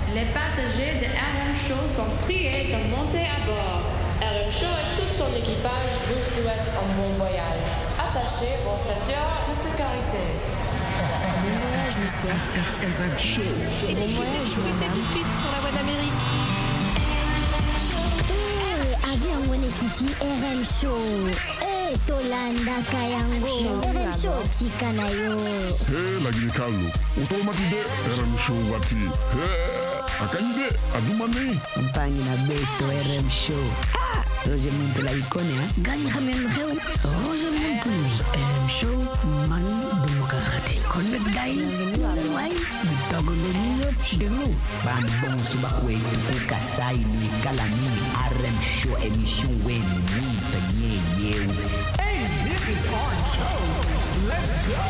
Les passagers de RM Show sont priés de monter à bord. RM Show et tout son équipage vous souhaitent un bon voyage. Attachez vos ceintures de sécurité. Bon voyage, monsieur. RM Show. Et bon voyage, madame. Tout de suite sur la voie d'Amérique. Avion Monekiti RM Show. Tolanda Kayango. RM Show Tikanayo. La Guinée-Calou. Automatique RM Show Wati. Akanyide Adumani. Campagne na Beto RM Show. Roger Muntu la icône, hein? Gani Hamel Reu. Roger Muntu. RM Show. Mani Demokrati. Connect Guy. Why? Bitago Lenino. Demo. Ban bon subakwe. Kasai ni Kalani. RM Show émission Wen. Hey, this is RM Show. Let's go.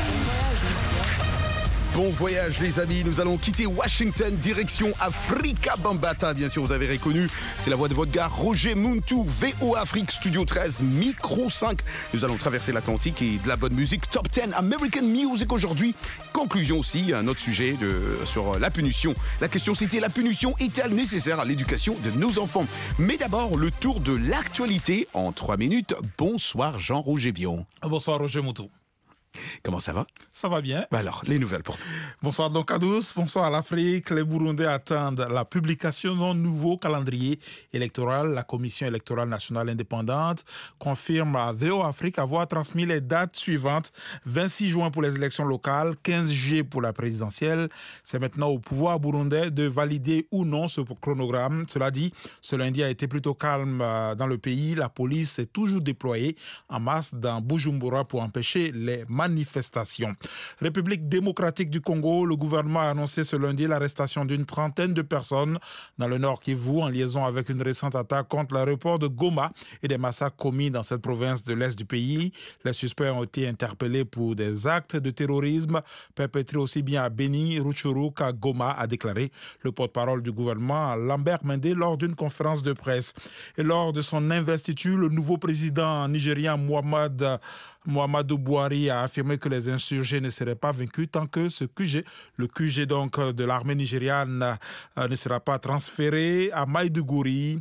Bon voyage les amis, nous allons quitter Washington, direction Africa Bambata. Bien sûr, vous avez reconnu, c'est la voix de votre gars Roger Muntu, VOA Afrique, Studio 13, Micro 5. Nous allons traverser l'Atlantique et de la bonne musique, Top 10 American Music aujourd'hui. Conclusion aussi, un autre sujet sur la punition. La question c'était, la punition est-elle nécessaire à l'éducation de nos enfants? Mais d'abord, le tour de l'actualité en 3 minutes. Bonsoir Jean-Roger Bion. Bonsoir Roger Muntu. Comment ça va? Ça va bien. Alors, les nouvelles pour nous. Bonsoir donc à tous, bonsoir à l'Afrique. Les Burundais attendent la publication d'un nouveau calendrier électoral. La Commission électorale nationale indépendante confirme à VOA Afrique avoir transmis les dates suivantes. 26 juin pour les élections locales, 15 juillet pour la présidentielle. C'est maintenant au pouvoir burundais de valider ou non ce chronogramme. Cela dit, ce lundi a été plutôt calme dans le pays. La police est toujours déployée en masse dans Bujumbura pour empêcher les manifestations. République démocratique du Congo, le gouvernement a annoncé ce lundi l'arrestation d'une trentaine de personnes dans le Nord Kivu en liaison avec une récente attaque contre l'aéroport de Goma et des massacres commis dans cette province de l'Est du pays. Les suspects ont été interpellés pour des actes de terrorisme perpétrés aussi bien à Beni, Rutshuru qu'à Goma, a déclaré le porte-parole du gouvernement Lambert Mende lors d'une conférence de presse. Et lors de son investiture, le nouveau président nigérien Muhammadu Buhari a affirmé que les insurgés ne seraient pas vaincus tant que le QG donc de l'armée nigériane ne sera pas transféré à Maïdougouri.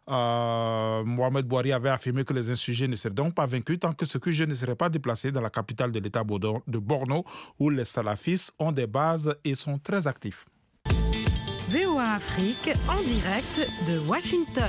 Mohamed Buhari avait affirmé que les insurgés ne seraient donc pas vaincus tant que ce QG ne serait pas déplacé dans la capitale de l'État de Borno, où les salafistes ont des bases et sont très actifs. VOA Afrique en direct de Washington.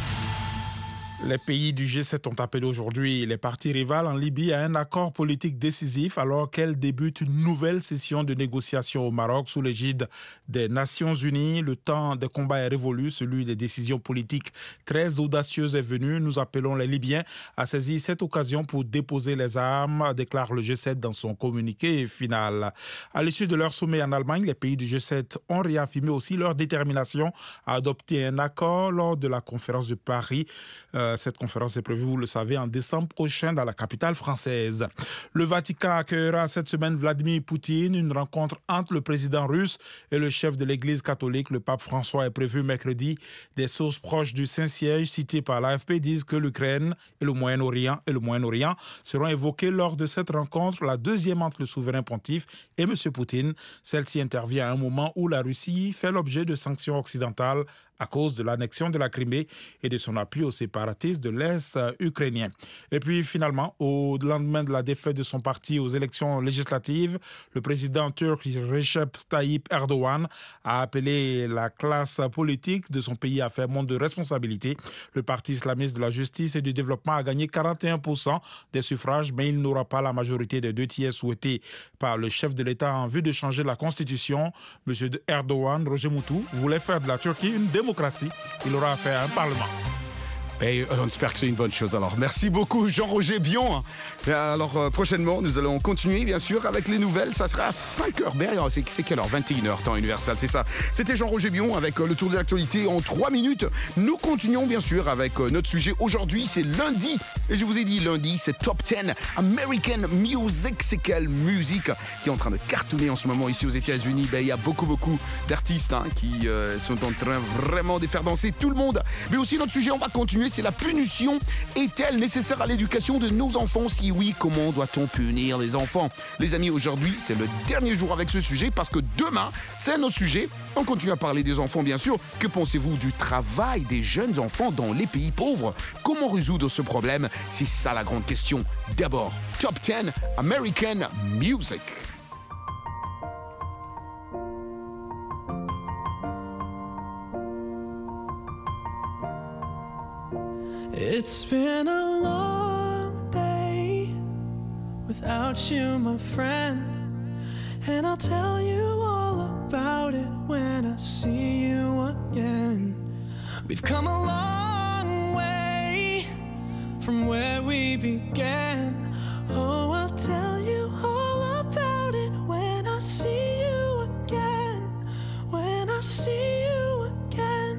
Les pays du G7 ont appelé aujourd'hui les parties rivales en Libye à un accord politique décisif alors qu'elle débute une nouvelle session de négociations au Maroc sous l'égide des Nations Unies. Le temps des combats est révolu, celui des décisions politiques très audacieuses est venu. Nous appelons les Libyens à saisir cette occasion pour déposer les armes, déclare le G7 dans son communiqué final. À l'issue de leur sommet en Allemagne, les pays du G7 ont réaffirmé aussi leur détermination à adopter un accord lors de la conférence de Paris. Cette conférence est prévue, vous le savez, en décembre prochain dans la capitale française. Le Vatican accueillera cette semaine Vladimir Poutine. Une rencontre entre le président russe et le chef de l'Église catholique, le pape François, est prévue mercredi. Des sources proches du Saint-Siège citées par l'AFP disent que l'Ukraine et le Moyen-Orient seront évoqués lors de cette rencontre, la deuxième entre le souverain pontife et M. Poutine. Celle-ci intervient à un moment où la Russie fait l'objet de sanctions occidentales à cause de l'annexion de la Crimée et de son appui aux séparatistes de l'Est ukrainien. Et puis finalement, au lendemain de la défaite de son parti aux élections législatives, le président turc Recep Tayyip Erdogan a appelé la classe politique de son pays à faire montre de responsabilité. Le parti islamiste de la justice et du développement a gagné 41% des suffrages, mais il n'aura pas la majorité des 2 tiers souhaités par le chef de l'État en vue de changer la constitution. Monsieur Erdogan, Roger Muntu, voulait faire de la Turquie une démocratie. Il aura affaire à un parlement. Et on espère que c'est une bonne chose. Alors, merci beaucoup Jean-Roger Bion. Alors, prochainement, nous allons continuer, bien sûr, avec les nouvelles. Ça sera à 5h. C'est quelle heure? 21h, temps universel, c'est ça. C'était Jean-Roger Bion avec le tour de l'actualité en 3 minutes. Nous continuons, bien sûr, avec notre sujet. Aujourd'hui, c'est lundi. Et je vous ai dit, lundi, c'est Top 10 American Music. C'est quelle musique qui est en train de cartonner en ce moment ici aux États-Unis? Il y a beaucoup d'artistes qui sont en train vraiment de faire danser tout le monde. Mais aussi, notre sujet, on va continuer continuer, c'est la punition est-elle nécessaire à l'éducation de nos enfants? Si oui, comment doit-on punir les enfants? Les amis, aujourd'hui, c'est le dernier jour avec ce sujet parce que demain, c'est un autre sujet. On continue à parler des enfants, bien sûr. Que pensez-vous du travail des jeunes enfants dans les pays pauvres? Comment résoudre ce problème? C'est ça la grande question. D'abord, Top 10 American Music. It's been a long day without you, my friend, and I'll tell you all about it when I see you again. We've come a long way from where we began. Oh, I'll tell you all about it when I see you again. When I see you again.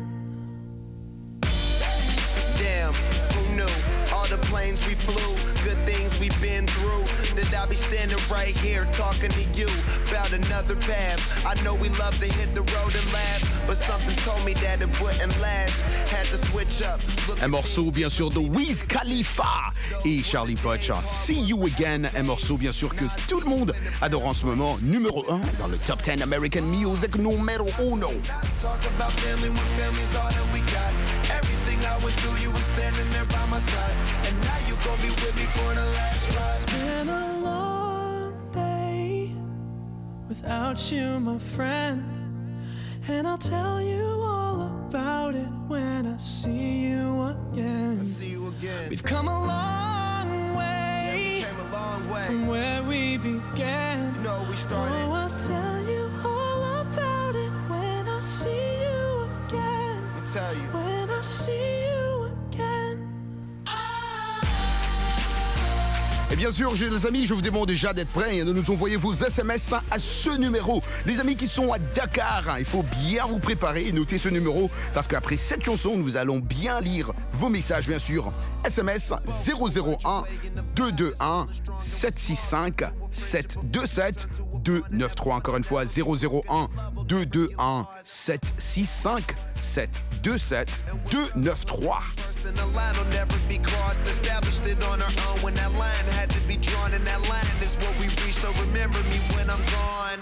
Damn, who knew? All the planes we flew, good things we've been through. That I'll be standing right here talking to you about another path. I know we love to hit the road and laugh, but something told me that it wouldn't last. Had to switch up. Un morceau bien sûr de Wiz Khalifa et Charlie Puth, See You Again, un morceau bien sûr que tout le monde adore en ce moment, numéro 1 dans le Top 10 American Music numéro 1. Talk about family when family's all that we got. Everything I went through, you were standing there by my side, and now you gon' be with me for the last ride. It's been a long day without you, my friend, and I'll tell you all about it when I see you again. We've come a long way, from where we began. You know we started. Oh, I'll tell you all about it when I see you again. Let me tell you. When I see you again. Et bien sûr, les amis, je vous demande déjà d'être prêts et de nous envoyer vos SMS à ce numéro. Les amis qui sont à Dakar, il faut bien vous préparer et noter ce numéro parce qu'après cette chanson, nous allons bien lire vos messages, bien sûr. SMS 001 221 765 727 293. Encore une fois, 001 221 765 727 293. And the line will never be crossed. Established it on our own when that line had to be drawn, and that line is what we reach. So remember me when I'm gone.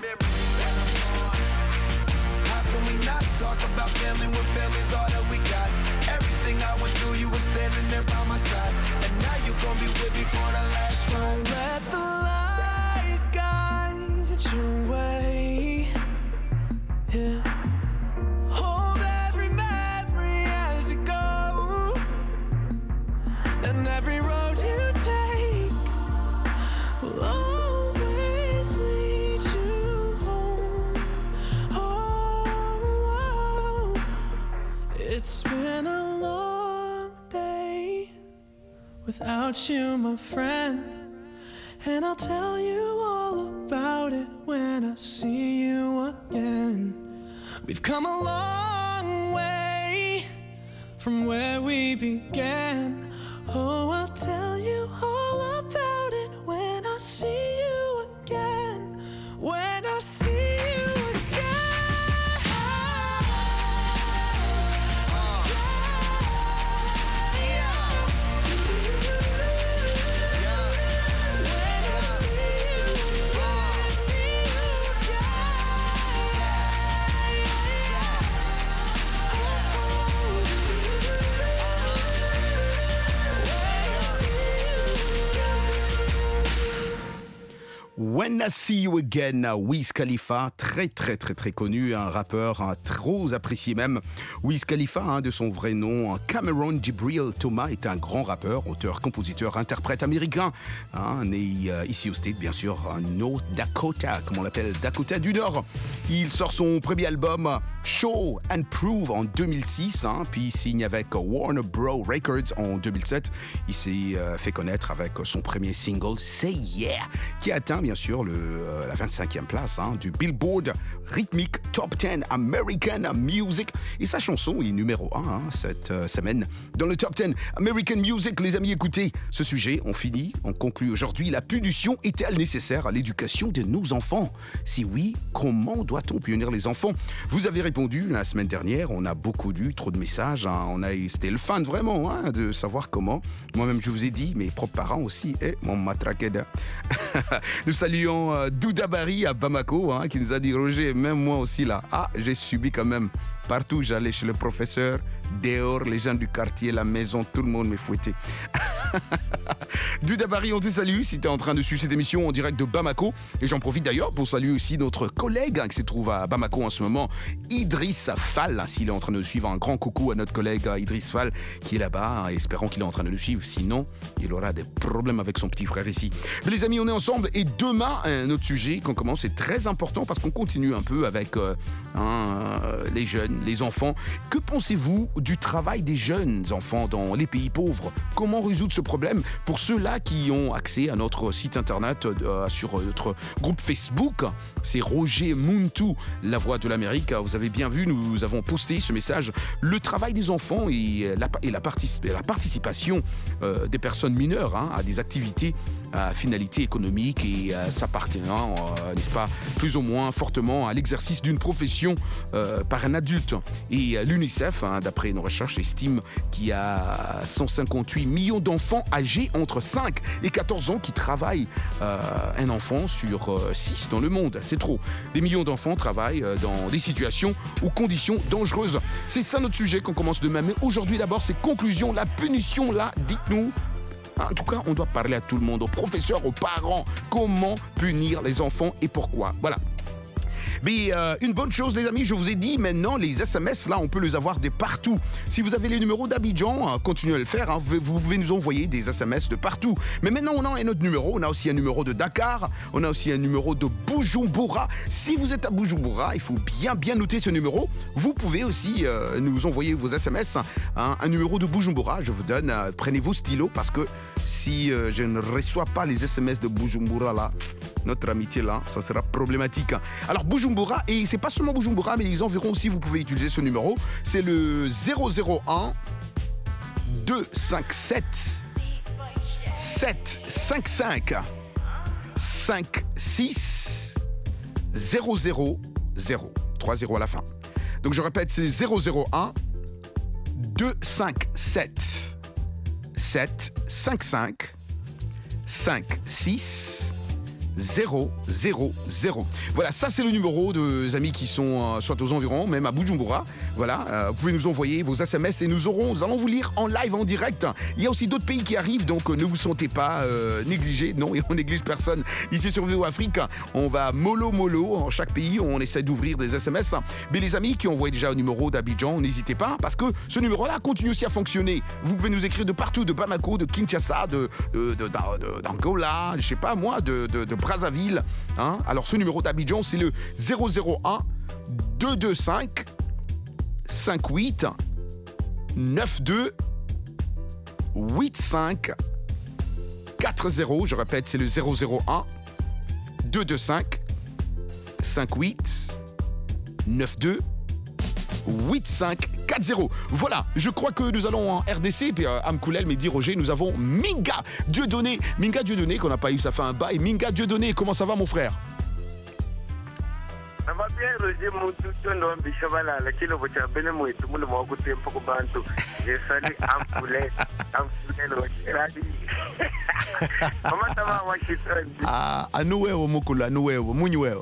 How can we not talk about family when family's all that we got? Everything I went through, you were standing there by my side, and now you gon' be with me for the last ride. Let the light guide your way. Yeah. Hold every memory as you go, and every road you take will always lead you home. Oh, it's been a long day without you, my friend, and I'll tell you all about it when I see you again. We've come a long way from where we began. Oh, I'll tell you all about it when I see you again. When I see you When I See You Again, Wiz Khalifa, très connu, un rappeur trop apprécié même. Wiz Khalifa, de son vrai nom, Cameron Jibril Thomas, est un grand rappeur, auteur, compositeur, interprète américain, né ici au States, bien sûr, North Dakota, comme on l'appelle, Dakota du Nord. Il sort son premier album, Show and Prove, en 2006, puis il signe avec Warner Bros. Records en 2007. Il s'est fait connaître avec son premier single, Say Yeah, qui atteint bien sûr procure la 25e place du Billboard Rhythmic Top 10 American Music. Et sa chanson est numéro 1 cette semaine dans le Top 10 American Music. Les amis, écoutez ce sujet. On conclut aujourd'hui. La punition est-elle nécessaire à l'éducation de nos enfants? Si oui, comment doit-on punir les enfants? Vous avez répondu la semaine dernière. On a beaucoup lu, trop de messages. C'était le fun vraiment de savoir comment. Moi-même, je vous ai dit, mes propres parents aussi. Mon matraqueda. Nous saluons Douda Barry à Bamako qui nous a dit Roger, même moi aussi là. J'ai subi quand même. Partout où j'allais chez le professeur, dehors, les gens du quartier, la maison, tout le monde me fouettait. Douda Barry, on te salue si tu es en train de suivre cette émission en direct de Bamako. Et j'en profite d'ailleurs pour saluer aussi notre collègue qui se trouve à Bamako en ce moment, Idriss Fall. S'il est en train de nous suivre, un grand coucou à notre collègue Idriss Fall qui est là-bas. Espérons qu'il est en train de nous suivre. Sinon, il aura des problèmes avec son petit frère ici. Mais les amis, on est ensemble. Et demain, un autre sujet qu'on commence, c'est très important parce qu'on continue un peu avec les jeunes, les enfants. Que pensez-vous du travail des jeunes enfants dans les pays pauvres? Comment résoudre ce problème pour ceux-là qui ont accès à notre site internet, sur notre groupe Facebook? C'est Roger Muntu, la voix de l'Amérique. Vous avez bien vu, nous avons posté ce message. Le travail des enfants et la participation des personnes mineures à des activités à finalité économique et s'appartenant, n'est-ce pas, plus ou moins fortement à l'exercice d'une profession par un adulte. Et l'UNICEF, d'après nos recherches, estime qu'il y a 158 millions d'enfants âgés entre 5 et 14 ans qui travaillent, un enfant sur 6 dans le monde. C'est trop. Des millions d'enfants travaillent dans des situations ou conditions dangereuses. C'est ça notre sujet qu'on commence demain. Mais aujourd'hui d'abord, c'est conclusion, la punition là, dites-nous. En tout cas, on doit parler à tout le monde, aux professeurs, aux parents. Comment punir les enfants et pourquoi? Voilà. Mais une bonne chose, les amis, je vous ai dit, maintenant, les SMS, là, on peut les avoir de partout. Si vous avez les numéros d'Abidjan, continuez à le faire. Vous pouvez nous envoyer des SMS de partout. Mais maintenant, on a un autre numéro. On a aussi un numéro de Dakar. On a aussi un numéro de Bujumbura. Si vous êtes à Bujumbura, il faut bien noter ce numéro. Vous pouvez aussi nous envoyer vos SMS. Un numéro de Bujumbura, je vous donne. Prenez vos stylos parce que si je ne reçois pas les SMS de Bujumbura, là, notre amitié, là, ça sera problématique. Alors, Bujumbura, et c'est pas seulement Bujumbura, mais les environs aussi, vous pouvez utiliser ce numéro. C'est le 001 257 755 56 000. 3 0 à la fin. Donc, je répète, c'est 001 257 755 56 000. Voilà, ça c'est le numéro des amis qui sont soit aux environs, même à Bujumbura. Voilà, vous pouvez nous envoyer vos SMS et nous allons vous lire en live, en direct. Il y a aussi d'autres pays qui arrivent, donc ne vous sentez pas négligés. Non, et on néglige personne. Ici sur VO Afrique, on va mollo. En chaque pays, on essaie d'ouvrir des SMS. Mais les amis qui envoient déjà au numéro d'Abidjan, n'hésitez pas, parce que ce numéro-là continue aussi à fonctionner. Vous pouvez nous écrire de partout, de Bamako, de Kinshasa, d'Angola, je sais pas moi, de Brazzaville. Alors ce numéro d'Abidjan, c'est le 001 225 58 92 85 40. Je répète, c'est le 001 225 58 92 85 40. Voilà, je crois que nous allons en RDC, puis Amkoulel me dit Roger, nous avons Minga Dieudonné. Minga Dieudonné, qu'on n'a pas eu, ça fait un bail. Minga Dieudonné, comment ça va mon frère? Ça va bien, Roger, mon tout nom, Bichavala, la kilo, votre abonné, moi, tout le monde m'a écouté un peu bantou. Je salue Amkoulel, comment ça va, Washington? Anueo, Mokula, Anueo, Munueo.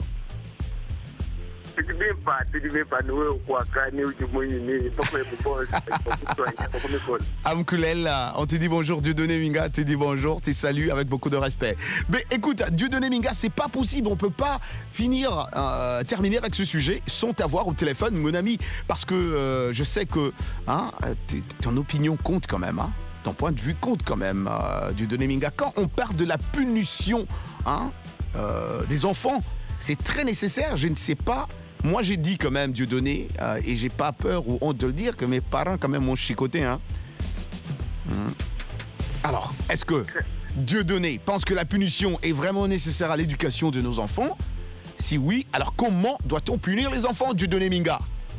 Amkoulel, on te dit bonjour, Dieudonné Minga, te dit bonjour, te salue avec beaucoup de respect. Mais écoute, Dieudonné Minga, c'est pas possible, on peut pas terminer avec ce sujet sans t'avoir au téléphone, mon ami, parce que je sais que ton opinion compte quand même, ton point de vue compte quand même, Dieudonné Minga. Quand on parle de la punition des enfants, c'est très nécessaire, je ne sais pas. Moi, j'ai dit quand même, Dieudonné, et j'ai pas peur ou honte de le dire, que mes parents quand même m'ont chicoté. Alors, est-ce que Dieudonné pense que la punition est vraiment nécessaire à l'éducation de nos enfants. Si oui, alors comment doit-on punir les enfants, Dieudonné Minga?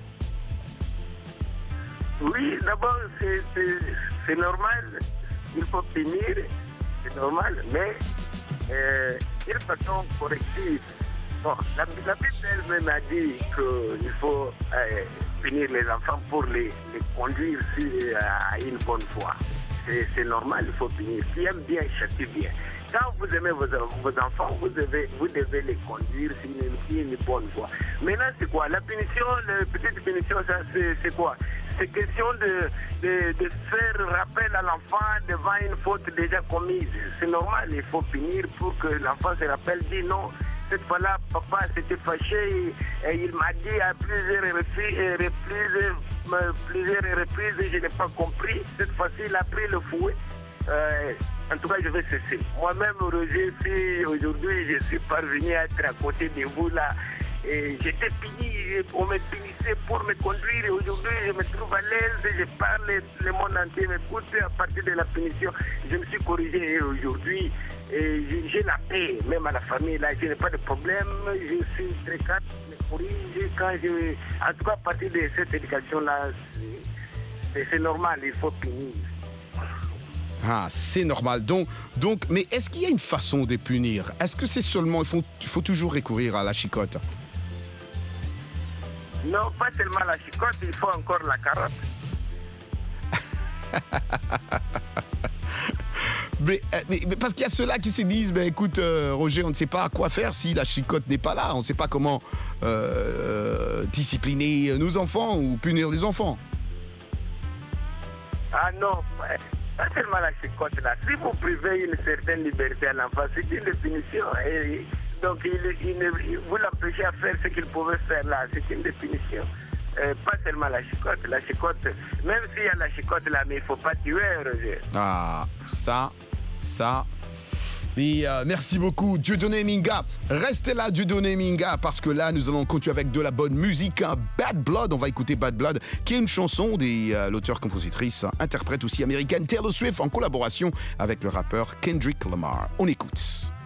Oui, d'abord, c'est normal. Il faut punir, c'est normal, mais d'une façon corrective. Bon, la Bible elle-même a dit qu'il faut punir les enfants pour les conduire à une bonne voie. C'est normal, il faut punir. Qui aime bien, châtie bien. Quand vous aimez vos enfants, vous devez les conduire sur une bonne voie. Maintenant, c'est quoi? La punition, la petite punition, ça, c'est quoi? C'est question de faire rappel à l'enfant devant une faute déjà commise. C'est normal, il faut punir pour que l'enfant se rappelle, dit non. Cette fois-là, papa s'était fâché et il m'a dit à plusieurs reprises, je n'ai pas compris. Cette fois-ci, il a pris le fouet. En tout cas, je vais cesser. Moi-même, Roger, si aujourd'hui je suis parvenu à être à côté de vous là, et j'étais puni, on me punissait pour me conduire et aujourd'hui je me trouve à l'aise, je parle, le monde entier m'écoute à partir de la punition. Je me suis corrigé et aujourd'hui et j'ai la paix, même à la famille, là, je n'ai pas de problème, je suis très calme, je me corrige quand en tout cas à partir de cette éducation-là, c'est normal, il faut punir. Ah, c'est normal. Donc, mais est-ce qu'il y a une façon de punir? Est-ce que c'est seulement, il faut toujours recourir à la chicotte? Non, pas seulement la chicotte, il faut encore la carotte. mais parce qu'il y a ceux-là qui se disent, écoute, Roger, on ne sait pas quoi faire si la chicotte n'est pas là. On ne sait pas comment discipliner nos enfants ou punir les enfants. Ah non, pas seulement la chicotte là. Si vous privez une certaine liberté à l'enfant, c'est une définition. Et donc, vous l'empêchez à faire ce qu'il pouvait faire là. C'est une définition. Pas seulement la chicotte. La chicotte, même s'il y a la chicotte là, mais il ne faut pas tuer, Roger. Ah, ça. Et merci beaucoup, Dieudonné Minga. Restez là, Dieudonné Minga, parce que là, nous allons continuer avec de la bonne musique. Bad Blood, on va écouter Bad Blood, qui est une chanson de l'auteur-compositrice, interprète aussi américaine Taylor Swift, en collaboration avec le rappeur Kendrick Lamar. On écoute.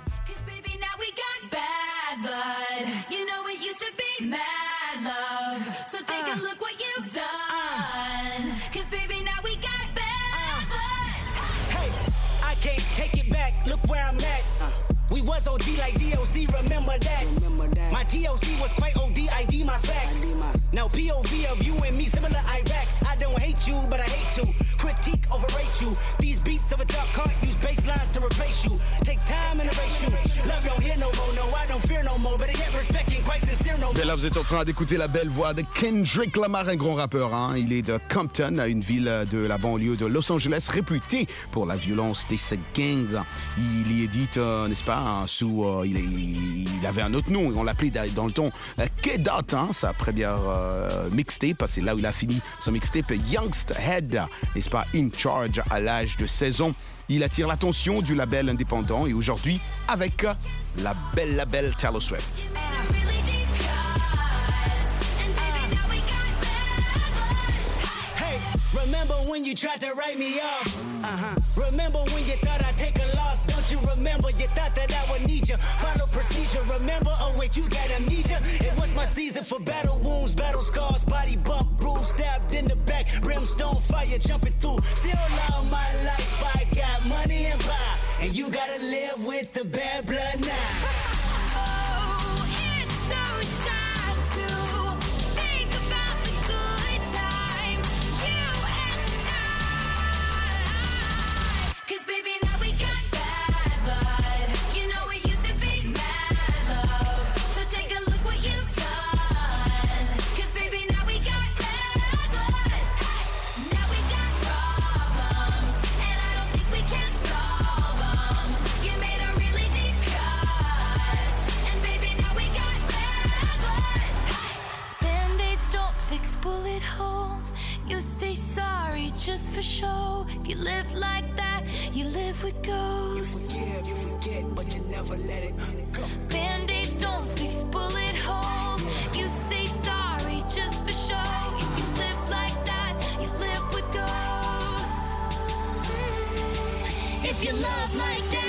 Bad blood, you know it used to be mad love. So take a look what you've done. Cause baby, now we got bad blood. Hey, I can't take it back. Look where I'm at. We was OD like DOC, remember that? My DOC was quite OD, ID my facts. Now POV of you and me, similar Iraq. I don't hate you, but I hate to critique, overrate you. These beats of a dark can't use bass lines to replace you. Take time and erase you. Love don't hear no more, no, I don't fear no more. But I get respect and quite sincere no more. Et là, vous êtes en train d'écouter la belle voix de Kendrick Lamar, un grand rappeur. Il est de Compton, une ville de la banlieue de Los Angeles, réputée pour la violence de ses gangs. Il y édite, n'est-ce pas, il avait un autre nom, on l'appelait dans le ton K-Dot, sa première mixtape, c'est là où il a fini son mixtape Youngster Head, n'est-ce pas, In Charge à l'âge de 16 ans. Il attire l'attention du label indépendant et aujourd'hui avec la belle label Taylor Swift. Remember when you tried to write me off? Remember when you thought I'd take a loss? Don't you remember you thought that I would need you? Follow procedure, remember? Oh wait, you got amnesia? It was my season for battle wounds, battle scars, body bump, bruise, stabbed in the back, brimstone fire jumping through. Still love my life, I got money and power, and you gotta live with the bad blood now. Bullet holes, you say sorry just for show. If you live like that, you live with ghosts. You forget, but you never let it go. Band-aids don't fix bullet holes. You say sorry just for show. If you live like that, you live with ghosts. If you love like that.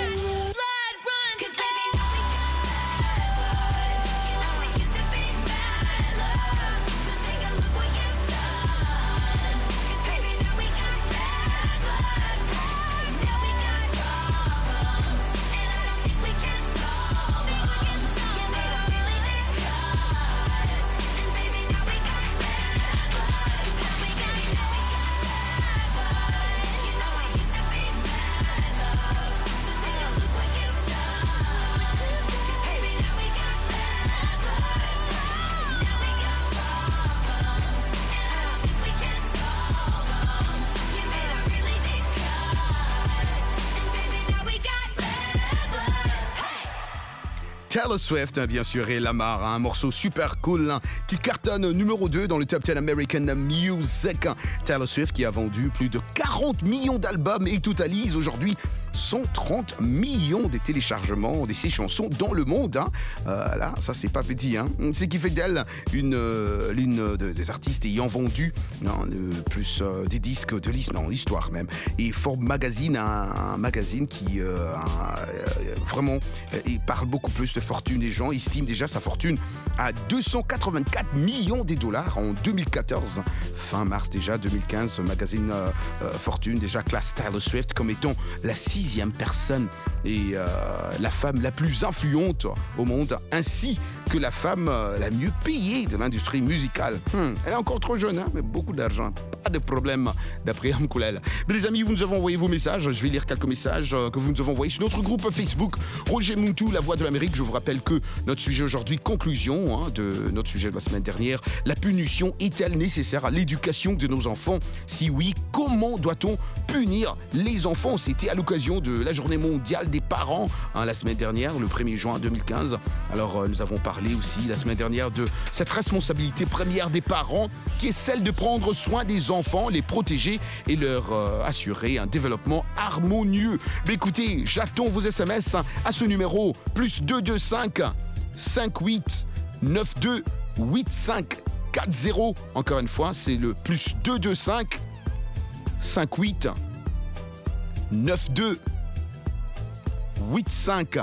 Taylor Swift, bien sûr, et Lamar, un morceau super cool qui cartonne numéro 2 dans le top 10 American Music. Taylor Swift qui a vendu plus de 40 millions d'albums et totalise aujourd'hui 130 millions de téléchargements de ses chansons dans le monde. Là, ça c'est pas petit. Ce qui fait d'elle l'une des artistes ayant vendu le plus des disques de l'histoire même. Et Forbes Magazine, un magazine qui vraiment il parle beaucoup plus de fortune des gens, estime déjà sa fortune à 284 millions de dollars en 2014. Fin mars déjà 2015, ce magazine Fortune déjà classe Taylor Swift comme étant la 6e personne et la femme la plus influente au monde, ainsi que la femme la mieux payée de l'industrie musicale. Elle est encore trop jeune, mais beaucoup d'argent. Pas de problème, d'après Amkoulel. Mais les amis, vous nous avez envoyé vos messages. Je vais lire quelques messages que vous nous avez envoyés sur notre groupe Facebook, Roger Muntu, La Voix de l'Amérique. Je vous rappelle que notre sujet aujourd'hui, conclusion de notre sujet de la semaine dernière, la punition est-elle nécessaire à l'éducation de nos enfants? Si oui, comment doit-on punir les enfants? C'était à l'occasion de la journée mondiale des parents, la semaine dernière, le 1er juin 2015. Alors, nous avons parlé aussi la semaine dernière de cette responsabilité première des parents qui est celle de prendre soin des enfants, les protéger et leur assurer un développement harmonieux. Mais écoutez, j'attends vos SMS à ce numéro +225 58 92 85 40. Encore une fois, c'est le +225 58 92 85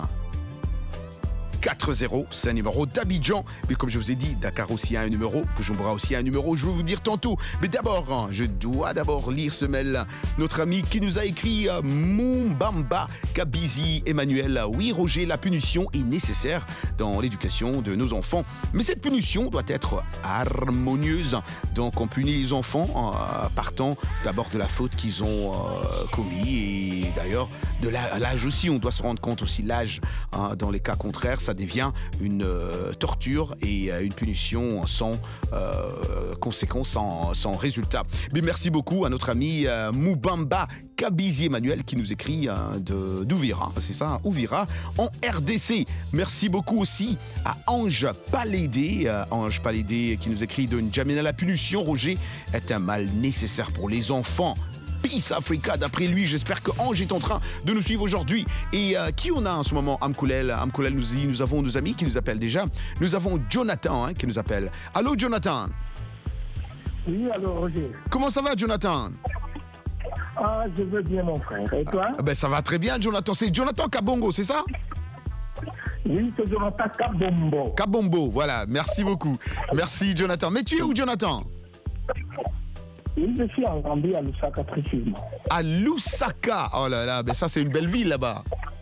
40, c'est un numéro d'Abidjan. Mais comme je vous ai dit, Dakar aussi a un numéro, Bujumbura aussi a un numéro, je vais vous dire tantôt. Mais d'abord, je dois d'abord lire ce mail. Notre ami qui nous a écrit Mumbamba Kabizi Emmanuel. Oui, Roger, la punition est nécessaire dans l'éducation de nos enfants. Mais cette punition doit être harmonieuse. Donc on punit les enfants en partant d'abord de la faute qu'ils ont commis. Et d'ailleurs, de l'âge aussi, on doit se rendre compte aussi l'âge. Dans les cas contraires, ça devient une torture et une punition sans conséquence, sans résultat. Mais merci beaucoup à notre ami Mumbamba Kabizi Emmanuel qui nous écrit d'Ouvira, c'est ça, Ouvira, en RDC. Merci beaucoup aussi à Ange Palédé, qui nous écrit de N'Djamena. La punition, Roger, est un mal nécessaire pour les enfants. Peace Africa, d'après lui, j'espère que Ange est en train de nous suivre aujourd'hui. Et qui on a en ce moment? Amkoulel nous dit, nous avons nos amis qui nous appellent déjà. Nous avons Jonathan qui nous appelle. Allô Jonathan? Oui, allô Roger. Comment ça va Jonathan? Je veux bien mon frère. Et toi? Ça va très bien Jonathan. C'est Jonathan Kabongo, c'est ça? Oui, c'est Jonathan Kabombo. Kabombo, voilà. Merci beaucoup. Merci Jonathan. Mais tu es où Jonathan? Oui, je suis en Gambie, à Lusaka précisément. À Lusaka? Oh là là, ça c'est une belle ville là-bas.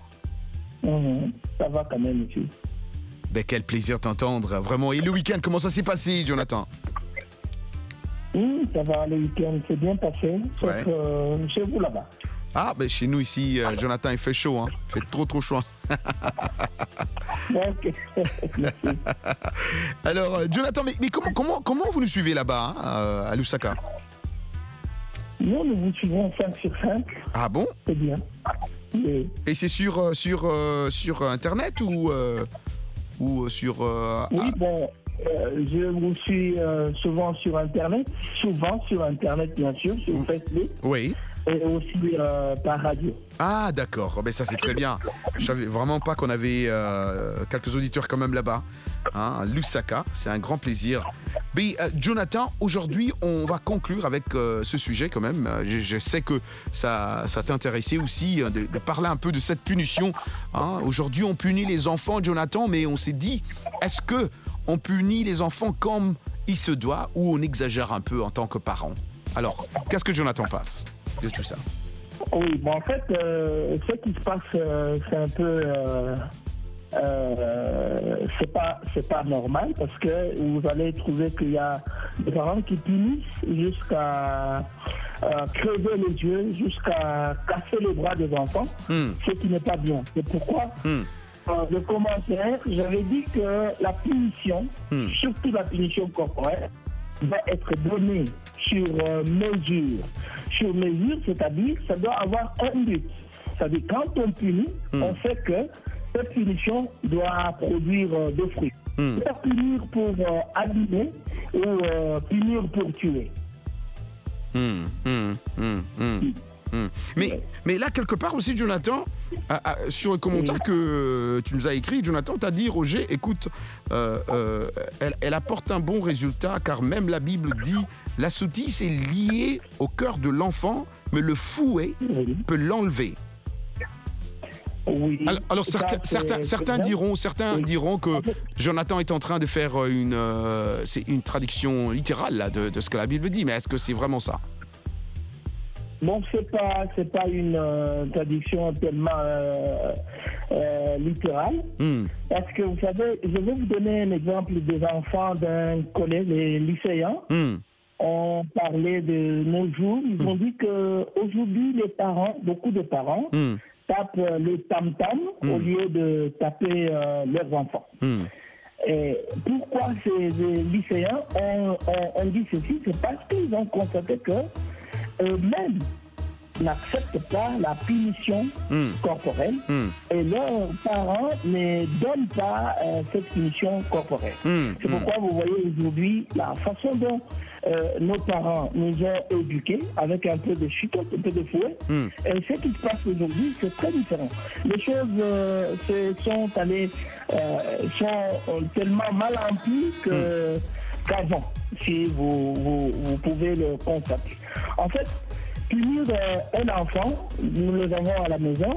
Ça va quand même ici. Quel plaisir t'entendre, vraiment. Et le week-end, comment ça s'est passé, Jonathan? Oui, ça va, le week-end s'est bien passé. Ouais. Sauf chez vous là-bas. Chez nous ici, Jonathan, il fait chaud. Il fait trop chaud. Ok. Alors, Jonathan, mais comment vous nous suivez là-bas, à Lusaka? Nous vous suivons 5 sur 5. Ah bon? C'est bien. Oui. Et c'est sur Internet ou sur... Oui, je vous suis souvent sur Internet, bien sûr, sur Facebook. Oui. Et aussi par radio. Ah d'accord, ça c'est très bien. Je savais vraiment pas qu'on avait quelques auditeurs quand même là-bas. Lusaka, c'est un grand plaisir. Mais Jonathan, aujourd'hui on va conclure avec ce sujet quand même. Je sais que ça t'intéressait aussi de parler un peu de cette punition. Aujourd'hui on punit les enfants, Jonathan, mais on s'est dit, est-ce que on punit les enfants comme il se doit ou on exagère un peu en tant que parent? Alors, qu'est-ce que Jonathan pense de tout ça? Oui, en fait, ce qui se passe, c'est un peu... c'est pas normal parce que vous allez trouver qu'il y a des parents qui punissent jusqu'à crever les yeux, jusqu'à casser les bras des enfants, ce qui n'est pas bien. C'est pourquoi... le commentaire, j'avais dit que la punition, surtout la punition corporelle, va être donnée sur mesure. Sur mesure, c'est-à-dire ça doit avoir un but. C'est-à-dire quand on punit, on sait que cette punition doit produire des fruits. Pas punir pour abîmer ou punir pour tuer. Mais là, quelque part aussi, Jonathan, sur le commentaire que tu nous as écrit, Jonathan, t'as dit, Roger, écoute, elle apporte un bon résultat, car même la Bible dit, la sottise est liée au cœur de l'enfant, mais le fouet peut l'enlever. Oui. Alors certains diront que Jonathan est en train de faire c'est une traduction littérale là, de ce que la Bible dit, mais est-ce que c'est vraiment ça? Non, c'est pas une traduction tellement littérale. Parce que vous savez, je vais vous donner un exemple des enfants d'un collège, les lycéens. On parlait de nos jours. Ils ont dit qu'aujourd'hui, les parents, beaucoup de parents, tapent le tam-tam au lieu de taper leurs enfants. Et pourquoi ces lycéens ont dit ceci? C'est parce qu'ils ont constaté que eux-mêmes n'acceptent pas la punition corporelle et leurs parents ne donnent pas cette punition corporelle. C'est pourquoi vous voyez aujourd'hui la façon dont nos parents nous ont éduqués avec un peu de chicotte, un peu de fouet. Et ce qui se passe aujourd'hui, c'est très différent. Les choses sont tellement mal emplies qu'avant, si vous pouvez le constater. En fait, punir un enfant, nous le avons à la maison,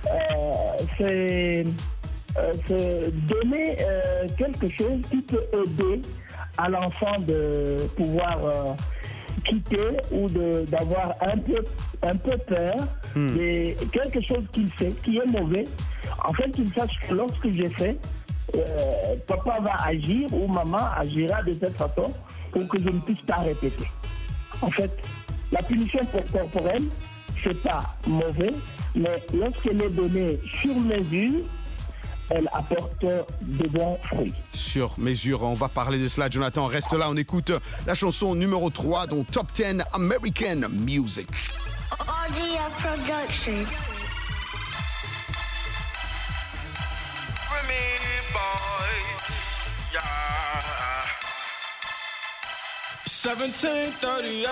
c'est donner quelque chose qui peut aider à l'enfant de pouvoir quitter ou d'avoir un peu peur de quelque chose qu'il fait, qui est mauvais. En fait, qu'il sache que lorsque j'ai fait, papa va agir ou maman agira de cette façon pour que je ne puisse pas répéter. En fait, la punition corporelle, c'est pas mauvais, mais lorsqu'elle est donnée sur mesure, elle apporte de bons fruits. Sur mesure, on va parler de cela. Jonathan, reste là, on écoute la chanson numéro 3 dans Top 10 American Music. Audio Production. Yeah. 17:30,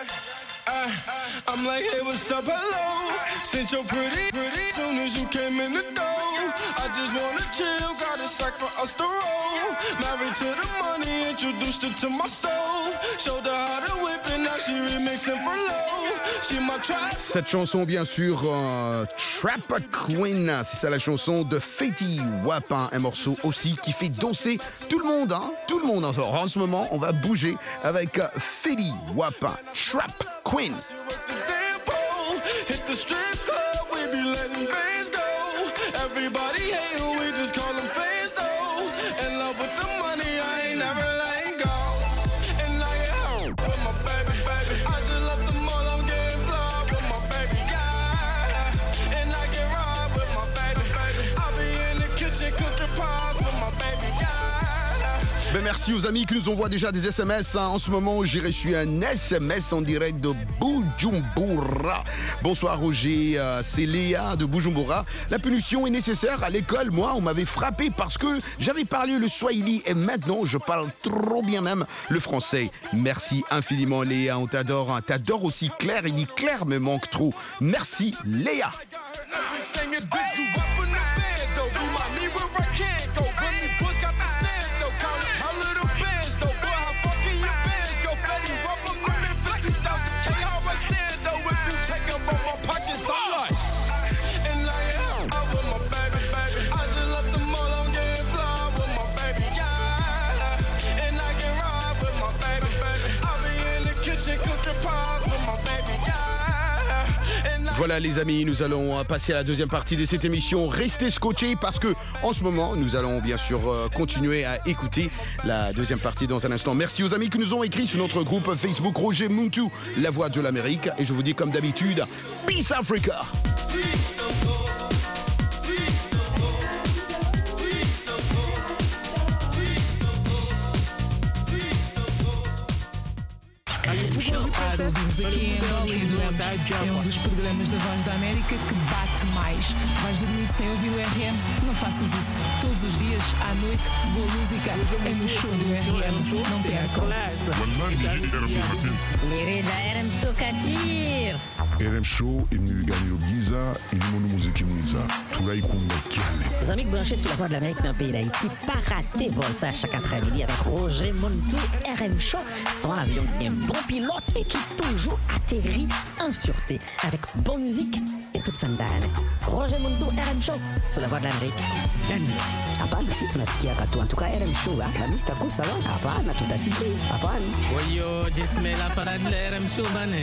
I'm like, hey, what's up, hello? Since you're pretty, soon as you came in the door, I just wanna chill, got a sack for us to roll. Married to the money, introduced her to my stove. Showed her how to whip it, now she remixing for low. She my trap. Cette chanson, bien sûr, Trap Queen, c'est ça la chanson de Fetty Wap, un morceau aussi qui fait danser tout le monde, tout le monde. En ce moment, on va bouger avec Fetty Wap, Trap Queen. Hit the strip club, we be letting bands go. Everybody hate who we just call them fans though. In love with the money, I ain't never letting go. And I get home with my baby. I just left the mall, I'm getting flawed with my baby, yeah. And I get robbed with my baby. I be in the kitchen cooking pies with my baby, yeah. Ben merci aux amis qui nous envoient déjà des SMS. En ce moment, j'ai reçu un SMS en direct de Bujumbura. Bonsoir Roger, c'est Léa de Bujumbura. La punition est nécessaire à l'école. Moi, on m'avait frappé parce que j'avais parlé le swahili et maintenant, je parle trop bien même le français. Merci infiniment Léa, on t'adore. T'adores aussi Claire, il dit Claire me manque trop. Merci Léa. Voilà les amis, nous allons passer à la deuxième partie de cette émission. Restez scotchés parce que en ce moment, nous allons bien sûr continuer à écouter la deuxième partie dans un instant. Merci aux amis qui nous ont écrit sur notre groupe Facebook Roger Muntu, la voix de l'Amérique. Et je vous dis comme d'habitude, Peace Africa. RM Show. para ouvires aqui em Bollywood. É um dos programas da Voz da América que bate mais. Vais dormir sem ouvir o RM? Não faças isso. Todos os dias, à noite, boa música é no show do RM. Não percam. Querida RM Show Katir. RM Show imnigani giza ilimono muziki mwiza tunaikunga kiane. Les amis branchés sur la Voix de l'Amérique dans le pays d'Haïti, pas rater vol ça chaque après-midi avec Roger Montou, RM Show, son avion un bon pilote et qui toujours atterrit en sûreté avec bonne musique et toute sa dame. Roger Montou, RM Show sur la Voix de l'Amérique. Hapana, si tunasikia katu. En tout cas, RM Show, la mista kusa lo. Hapana, tutasikia. Hapana. Wayo, jismela parade la RM Show bane.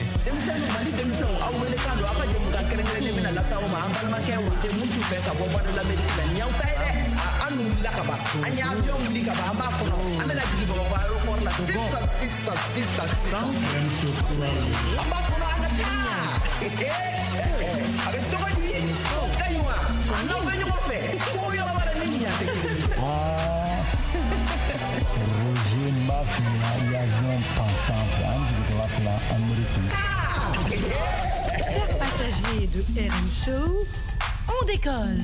Roger Mafia, l'avion pensant Chers passagers de RM Show, on décolle.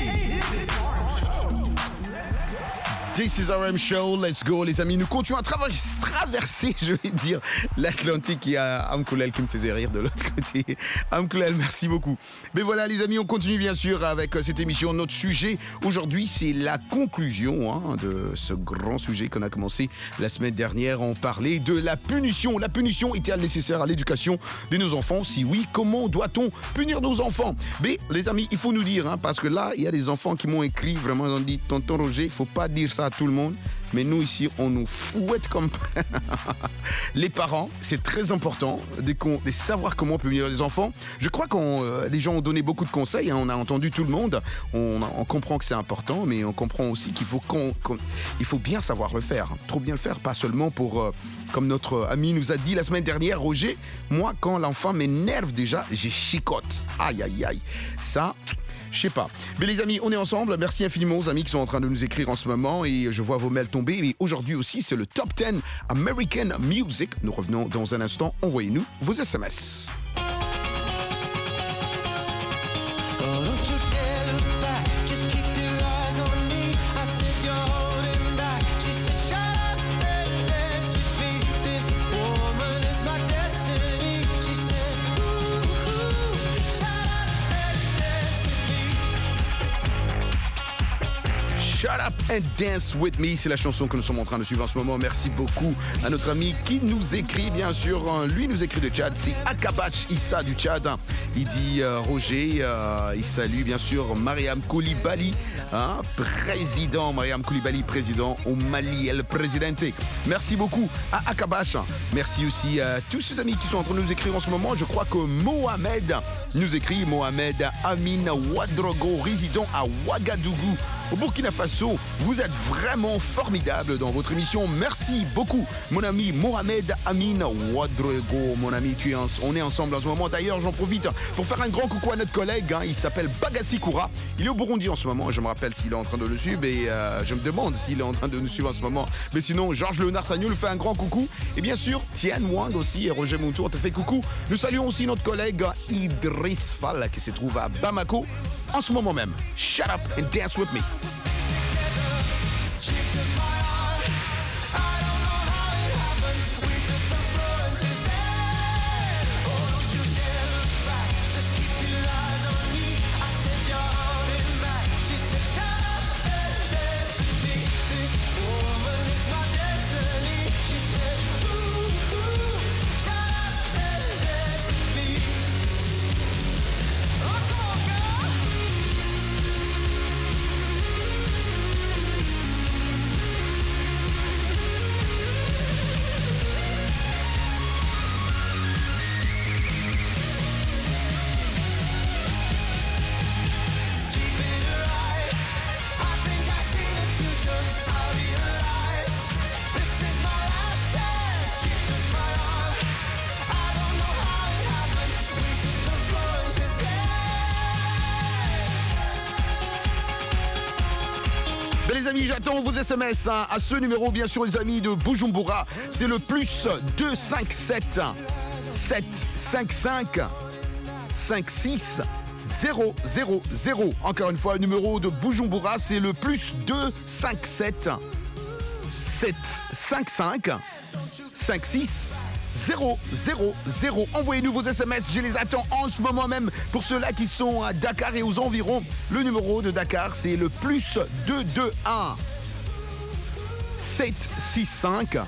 This is RM Show, let's go les amis. Nous continuons à traverser, je vais dire, l'Atlantique. Il y a Amkoulel qui me faisait rire de l'autre côté. Amkoulel, merci beaucoup. Mais voilà les amis, on continue bien sûr avec cette émission. Notre sujet aujourd'hui, c'est la conclusion de ce grand sujet qu'on a commencé la semaine dernière. On parlait de la punition. La punition est-elle nécessaire à l'éducation de nos enfants? Si oui, comment doit-on punir nos enfants? Mais les amis, il faut nous dire, parce que là, il y a des enfants qui m'ont écrit, vraiment, ils ont dit, tonton Roger, il ne faut pas dire ça à tout le monde, mais nous ici on nous fouette comme les parents. C'est très important de savoir comment punir les enfants. Je crois que les gens ont donné beaucoup de conseils, on a entendu tout le monde, on comprend que c'est important, mais on comprend aussi qu'il faut il faut bien savoir le faire, trop bien le faire, pas seulement pour comme notre ami nous a dit la semaine dernière, Roger, moi quand l'enfant m'énerve déjà, j'ai chicote. Aïe aïe aïe, ça je sais pas. Mais les amis, on est ensemble. Merci infiniment aux amis qui sont en train de nous écrire en ce moment. Et je vois vos mails tomber. Et aujourd'hui aussi, c'est le Top 10 American Music. Nous revenons dans un instant. Envoyez-nous vos SMS. Shut Up and Dance With Me, c'est la chanson que nous sommes en train de suivre en ce moment. Merci beaucoup à notre ami qui nous écrit, bien sûr. Lui nous écrit de Tchad, c'est Akabach Issa du Tchad. Il dit Roger, il salue bien sûr Mariam Koulibaly, président, Mariam Koulibaly, président au Mali, El Presidente. Merci beaucoup à Akabach. Merci aussi à tous ces amis qui sont en train de nous écrire en ce moment. Je crois que Mohamed nous écrit, Mohamed Amin Ouadrogo, résident à Ouagadougou, au Burkina Faso. Vous êtes vraiment formidable dans votre émission. Merci beaucoup, mon ami Mohamed Amin Ouadrogo. Mon ami, on est ensemble en ce moment. D'ailleurs, j'en profite pour faire un grand coucou à notre collègue. Il s'appelle Bagassi Koura. Il est au Burundi en ce moment. Je me rappelle s'il est en train de nous suivre et je me demande s'il est en train de nous suivre en ce moment. Mais sinon, Georges Léonard Sagnoul fait un grand coucou. Et bien sûr, Tian Wang aussi et Roger Montour, on te fait coucou. Nous saluons aussi notre collègue Idriss Fall qui se trouve à Bamako en ce moment même. Shut up and dance with me. Les amis, j'attends vos SMS à ce numéro, bien sûr, les amis de Bujumbura. C'est le plus 257 755 56 000. Encore une fois, le numéro de Bujumbura, c'est le plus 257 755 56 000. Envoyez-nous vos SMS, je les attends en ce moment même. Pour ceux-là qui sont à Dakar et aux environs, le numéro de Dakar, c'est le plus 221 765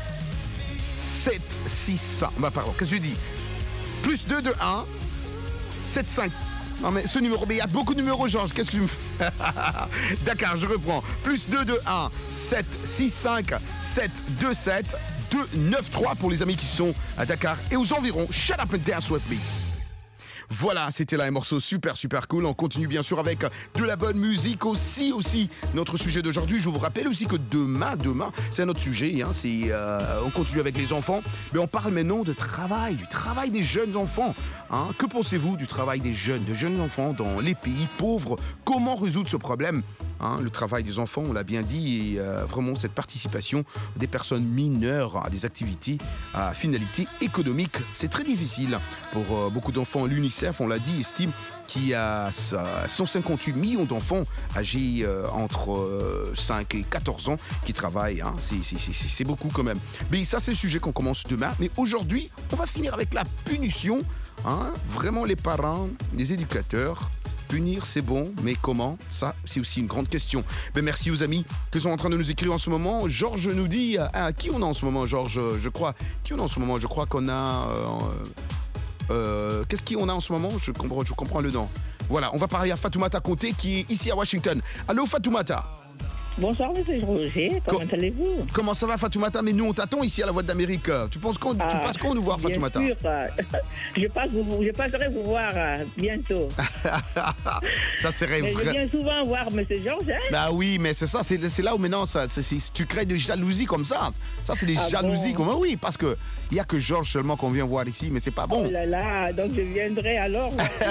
765. Bah pardon, qu'est-ce que je dis? Plus 221 75. Non mais ce numéro, mais il y a beaucoup de numéros, Georges, qu'est-ce que tu me fais? D'accord, je reprends. Plus 221 765 727 293 pour les amis qui sont à Dakar et aux environs. Shut up and dance with me. Voilà, c'était là un morceau super cool. On continue bien sûr avec de la bonne musique aussi. Notre sujet d'aujourd'hui, je vous rappelle aussi que demain, c'est un autre sujet. Hein, on continue avec les enfants, mais on parle maintenant du travail des jeunes enfants. Hein. Que pensez-vous du travail des jeunes enfants dans les pays pauvres? Comment résoudre ce problème? Hein, le travail des enfants, on l'a bien dit, et vraiment cette participation des personnes mineures à des activités à finalité économique, c'est très difficile pour beaucoup d'enfants. L'UNICEF, on l'a dit, estime qu'il y a 158 millions d'enfants âgés entre 5 et 14 ans qui travaillent. Hein. C'est beaucoup quand même. Mais ça, c'est le sujet qu'on commence demain. Mais aujourd'hui, on va finir avec la punition. Hein. Vraiment, les parents, les éducateurs. Punir, c'est bon, mais comment? Ça, c'est aussi une grande question. Mais merci aux amis qui sont en train de nous écrire en ce moment. Georges nous dit... qui on a en ce moment, Georges? Je crois... Qui on a en ce moment? Je crois qu'on a... qu'est-ce qu'on a en ce moment? Je comprends le nom. Voilà, on va parler à Fatoumata Conté qui est ici à Washington. Allô, Fatoumata? Bonsoir, monsieur Roger. Comment allez-vous? Comment ça va, Fatoumata? Mais nous, on t'attend ici à la Voix d'Amérique. Tu passes quand nous voir, Fatoumata? Bien sûr. Je passerai vous voir bientôt. Ça serait vrai. Je viens souvent voir monsieur Georges. Hein? Bah oui, mais c'est ça. C'est là où maintenant, tu crées des jalousies comme ça. Ça, c'est des jalousies. Bon? Oui, parce qu'il n'y a que Georges seulement qu'on vient voir ici, mais c'est pas bon. Oh là là, donc je viendrai alors.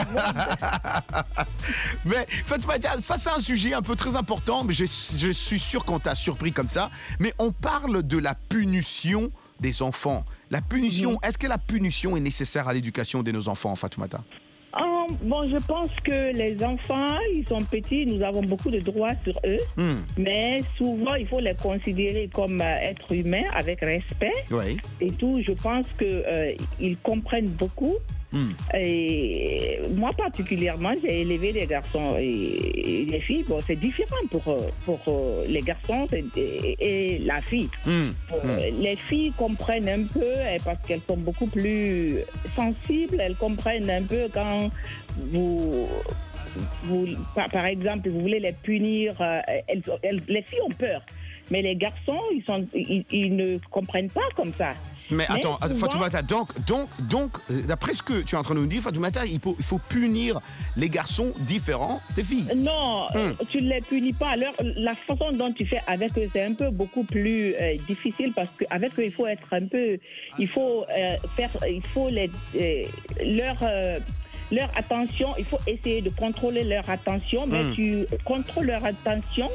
Mais Fatoumata, ça, c'est un sujet un peu très important, mais je suis sûr qu'on t'a surpris comme ça, mais on parle de la punition des enfants. La punition, est-ce que la punition est nécessaire à l'éducation de nos enfants, Fatoumata? Bon, je pense que les enfants, ils sont petits, nous avons beaucoup de droits sur eux, mais souvent, il faut les considérer comme êtres humains avec respect. Oui. Et tout, je pense qu'ils comprennent beaucoup. Et moi particulièrement, j'ai élevé des garçons et des filles. Bon, c'est différent pour les garçons et la fille. Les filles comprennent un peu parce qu'elles sont beaucoup plus sensibles. Elles comprennent un peu quand vous par exemple, vous voulez les punir. Les filles ont peur. Mais les garçons, ils ne comprennent pas comme ça. Mais attends, souvent... Fatoumata, donc, d'après ce que tu es en train de nous dire, Fatoumata, il faut punir les garçons différents des filles. Non, tu ne les punis pas. Alors, la façon dont tu fais avec eux, c'est un peu beaucoup plus difficile parce qu'avec eux, il faut être un peu... Il faut leur attention, il faut essayer de contrôler leur attention, mais tu contrôles leur attention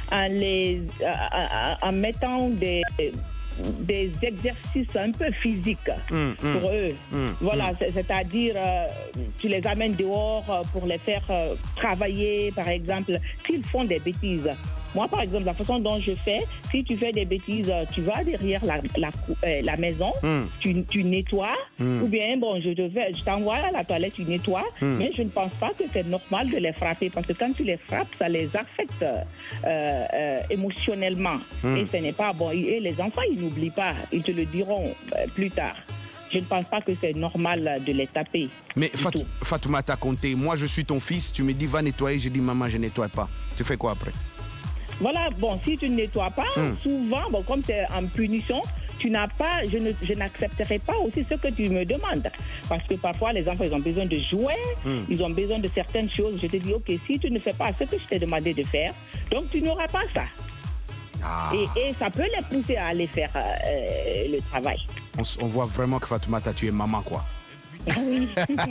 en mettant des exercices un peu physiques pour eux. Voilà, c'est-à-dire tu les amènes dehors pour les faire travailler, par exemple, s'ils font des bêtises. Moi, par exemple, la façon dont je fais, si tu fais des bêtises, tu vas derrière la maison, tu nettoies, ou bien, bon, je t'envoie à la toilette, tu nettoies, mais je ne pense pas que c'est normal de les frapper, parce que quand tu les frappes, ça les affecte émotionnellement, et ce n'est pas bon. Et les enfants, ils n'oublient pas, ils te le diront plus tard. Je ne pense pas que c'est normal de les taper. Mais Fatoumata Conté, moi je suis ton fils, tu me dis va nettoyer, je dis maman je nettoie pas. Tu fais quoi après? Voilà, bon, si tu ne nettoies pas, souvent, bon, comme c'est en punition, je n'accepterai pas aussi ce que tu me demandes. Parce que parfois, les enfants, ils ont besoin de jouets, ils ont besoin de certaines choses. Je te dis, OK, si tu ne fais pas ce que je t'ai demandé de faire, donc tu n'auras pas ça. Et ça peut les pousser à aller faire le travail. On voit vraiment que Fatoumata, tu es maman, quoi. Oui.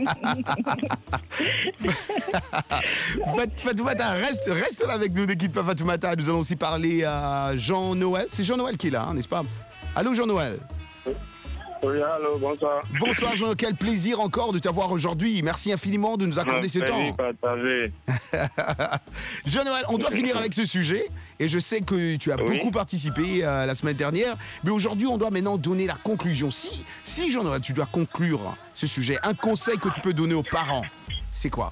Fatoumata, reste là avec nous, ne quitte pas Fatoumata. Nous allons aussi parler à Jean-Noël. C'est Jean-Noël qui est là, hein, n'est-ce pas? Allô, Jean-Noël? Oui, allô, bonsoir. Bonsoir Jean-Noël, quel plaisir encore de t'avoir aujourd'hui. Merci infiniment de nous accorder ce temps. Jean-Noël, on doit finir avec ce sujet et je sais que tu as beaucoup participé la semaine dernière, mais aujourd'hui on doit maintenant donner la conclusion. Si Jean-Noël, tu dois conclure ce sujet, un conseil que tu peux donner aux parents, c'est quoi?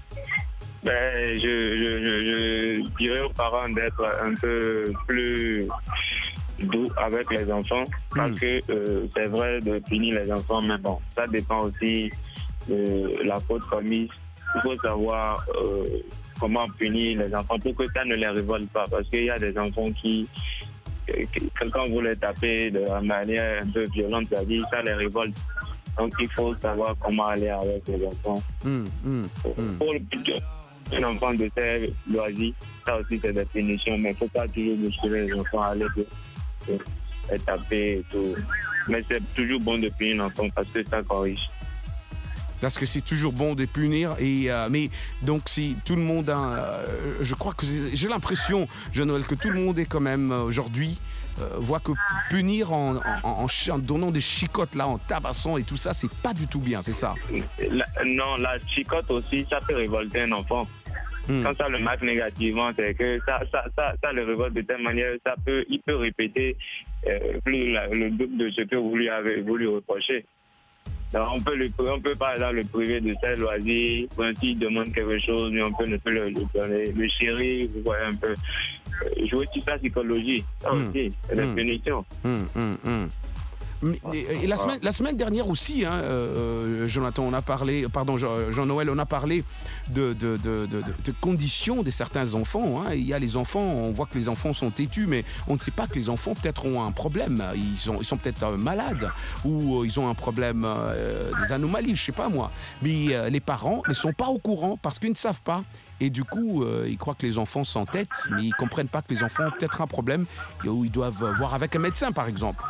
Je dirais aux parents d'être un peu plus doux avec les enfants, parce que c'est vrai de punir les enfants, mais bon, ça dépend aussi de la faute commise. Il faut savoir comment punir les enfants pour que ça ne les révolte pas, parce qu'il y a des enfants qui, quand vous les tapez de manière un peu violente, ça les révolte. Donc il faut savoir comment aller avec les enfants. Pour un enfant de ses loisirs, ça aussi c'est des punitions, mais il ne faut pas toujours bousculer les enfants à aller les taper et tout. Mais c'est toujours bon de punir l'enfant parce que ça corrige. Parce que c'est toujours bon de punir. Mais donc, si tout le monde a... je crois que j'ai l'impression, Jean-Noël, que tout le monde est quand même aujourd'hui voit que punir en donnant des chicottes, là, en tabassant et tout ça, c'est pas du tout bien, c'est ça? Non, la chicotte aussi, ça peut révolter un enfant. Quand ça le marque négativement, c'est que ça le révolte de telle manière, il peut répéter le double de ce que vous lui avez voulu reprocher. Alors on peut par exemple le priver de ses loisirs, quand il demande quelque chose, mais on peut ne plus le donner. Le chéri, vous voyez un peu, jouer sur sa psychologie, ça aussi, c'est des punitions. Et la semaine dernière aussi, Jonathan, on a parlé, Jean-Noël, on a parlé de conditions de certains enfants. Il y a les enfants, on voit que les enfants sont têtus, mais on ne sait pas que les enfants peut-être ont un problème. Ils sont peut-être malades ou ils ont un problème, des anomalies, je ne sais pas moi. Mais les parents ne sont pas au courant parce qu'ils ne savent pas. Et du coup, ils croient que les enfants s'entêtent, mais ils ne comprennent pas que les enfants ont peut-être un problème où ils doivent voir avec un médecin, par exemple.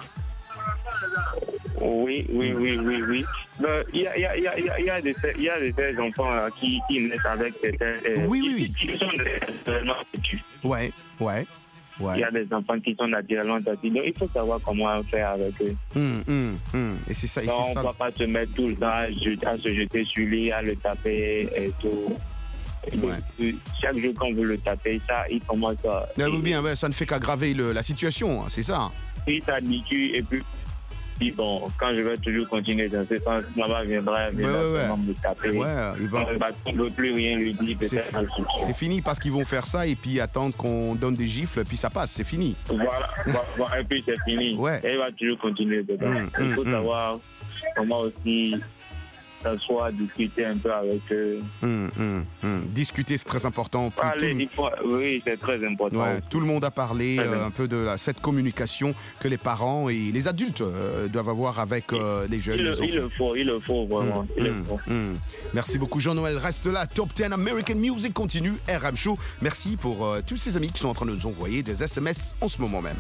Oui. Il y a des enfants qui naissent avec qui sont naturellement têtus. Ouais. Il y a des enfants qui sont naturellement têtus. Donc il faut savoir comment faire avec eux. Et c'est ça. Donc, on ne va pas se mettre tout le temps à se jeter sur lui, à le taper et tout. Chaque jour quand vous le tapez, ça, il commence à... ça ne fait qu'aggraver la situation, c'est ça. Il s'habitue et puis bon, quand je vais toujours continuer dans ce sens, maman viendra me taper. On ne veut plus rien lui dire. C'est fini parce qu'ils vont faire ça et puis attendre qu'on donne des gifles, puis ça passe, c'est fini. Voilà, et puis c'est fini. Et il va toujours continuer dedans. Il faut savoir comment aussi s'asseoir, discuter un peu avec eux. Discuter, c'est très important. Oui, c'est très important. Tout le monde a parlé un peu de cette communication que les parents et les adultes doivent avoir avec les jeunes. Il le faut vraiment. Merci beaucoup Jean-Noël. Reste là, Top 10 American Music continue, RM Show. Merci pour tous ces amis qui sont en train de nous envoyer des SMS en ce moment même.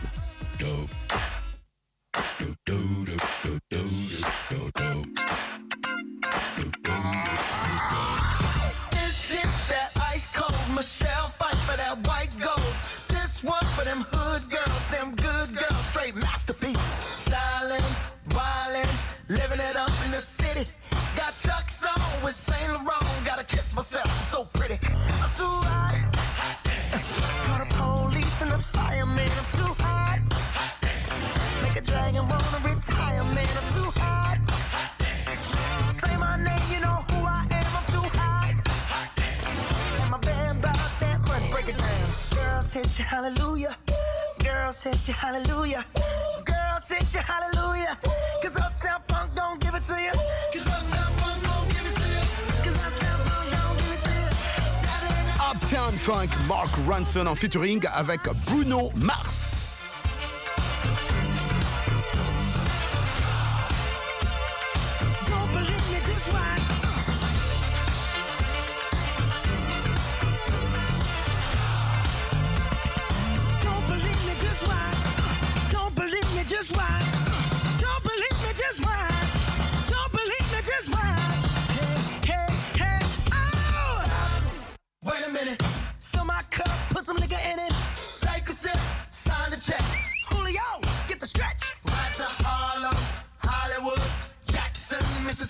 Michelle fight for that white gold. This one for them hood girls, them good girls, straight masterpieces. Stylin', wildin', living it up in the city. Got Chuck's on with Saint Laurent. Gotta kiss myself, I'm so pretty. I'm too hot. Call the police and the fireman. I'm too hot. Make a dragon wanna retire, man. I'm too hot. Say my name, you know who I am. I'm too hot. And my band bought that money. Break it down. Girls hit you, hallelujah. Girls hit you, hallelujah. Girls hit you, hallelujah. Cause Uptown Funk don't give it to you. Cause Uptown Funk don't give it to you. Cause Uptown Funk don't give it to you. Saturday night. Uptown Funk, Mark Ronson en featuring avec Bruno Mars. Just watch. Don't believe me, just watch. Don't believe me, just watch. Hey, oh! Stop. Wait a minute. Fill my cup, put some liquor in it. Take a sip, sign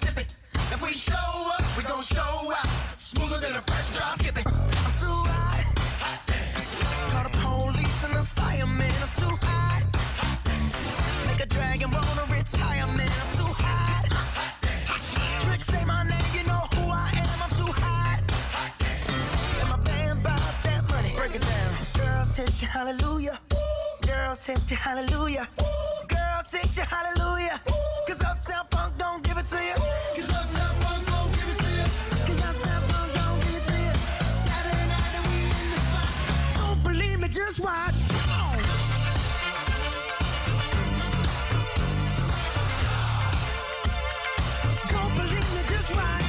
sip it. If we show up, we gon' show out. Smoother than a fresh drop. Skip it. I'm too hot. Call the police and the fireman. I'm too hot. Make a dragon wanna retire, man. I'm too hot. Trick say my name, you know who I am. I'm too hot. And my band bought that money. Break it down. Girls hit you, hallelujah. Girls hit you, hallelujah. Girls hit you, hallelujah. Cause Uptown Funk don't give it to you. Cause Uptown Funk don't give it to you. Cause Uptown Funk don't give it to you. Saturday night and we in the spot. Don't believe me, just watch. Don't believe me, just watch.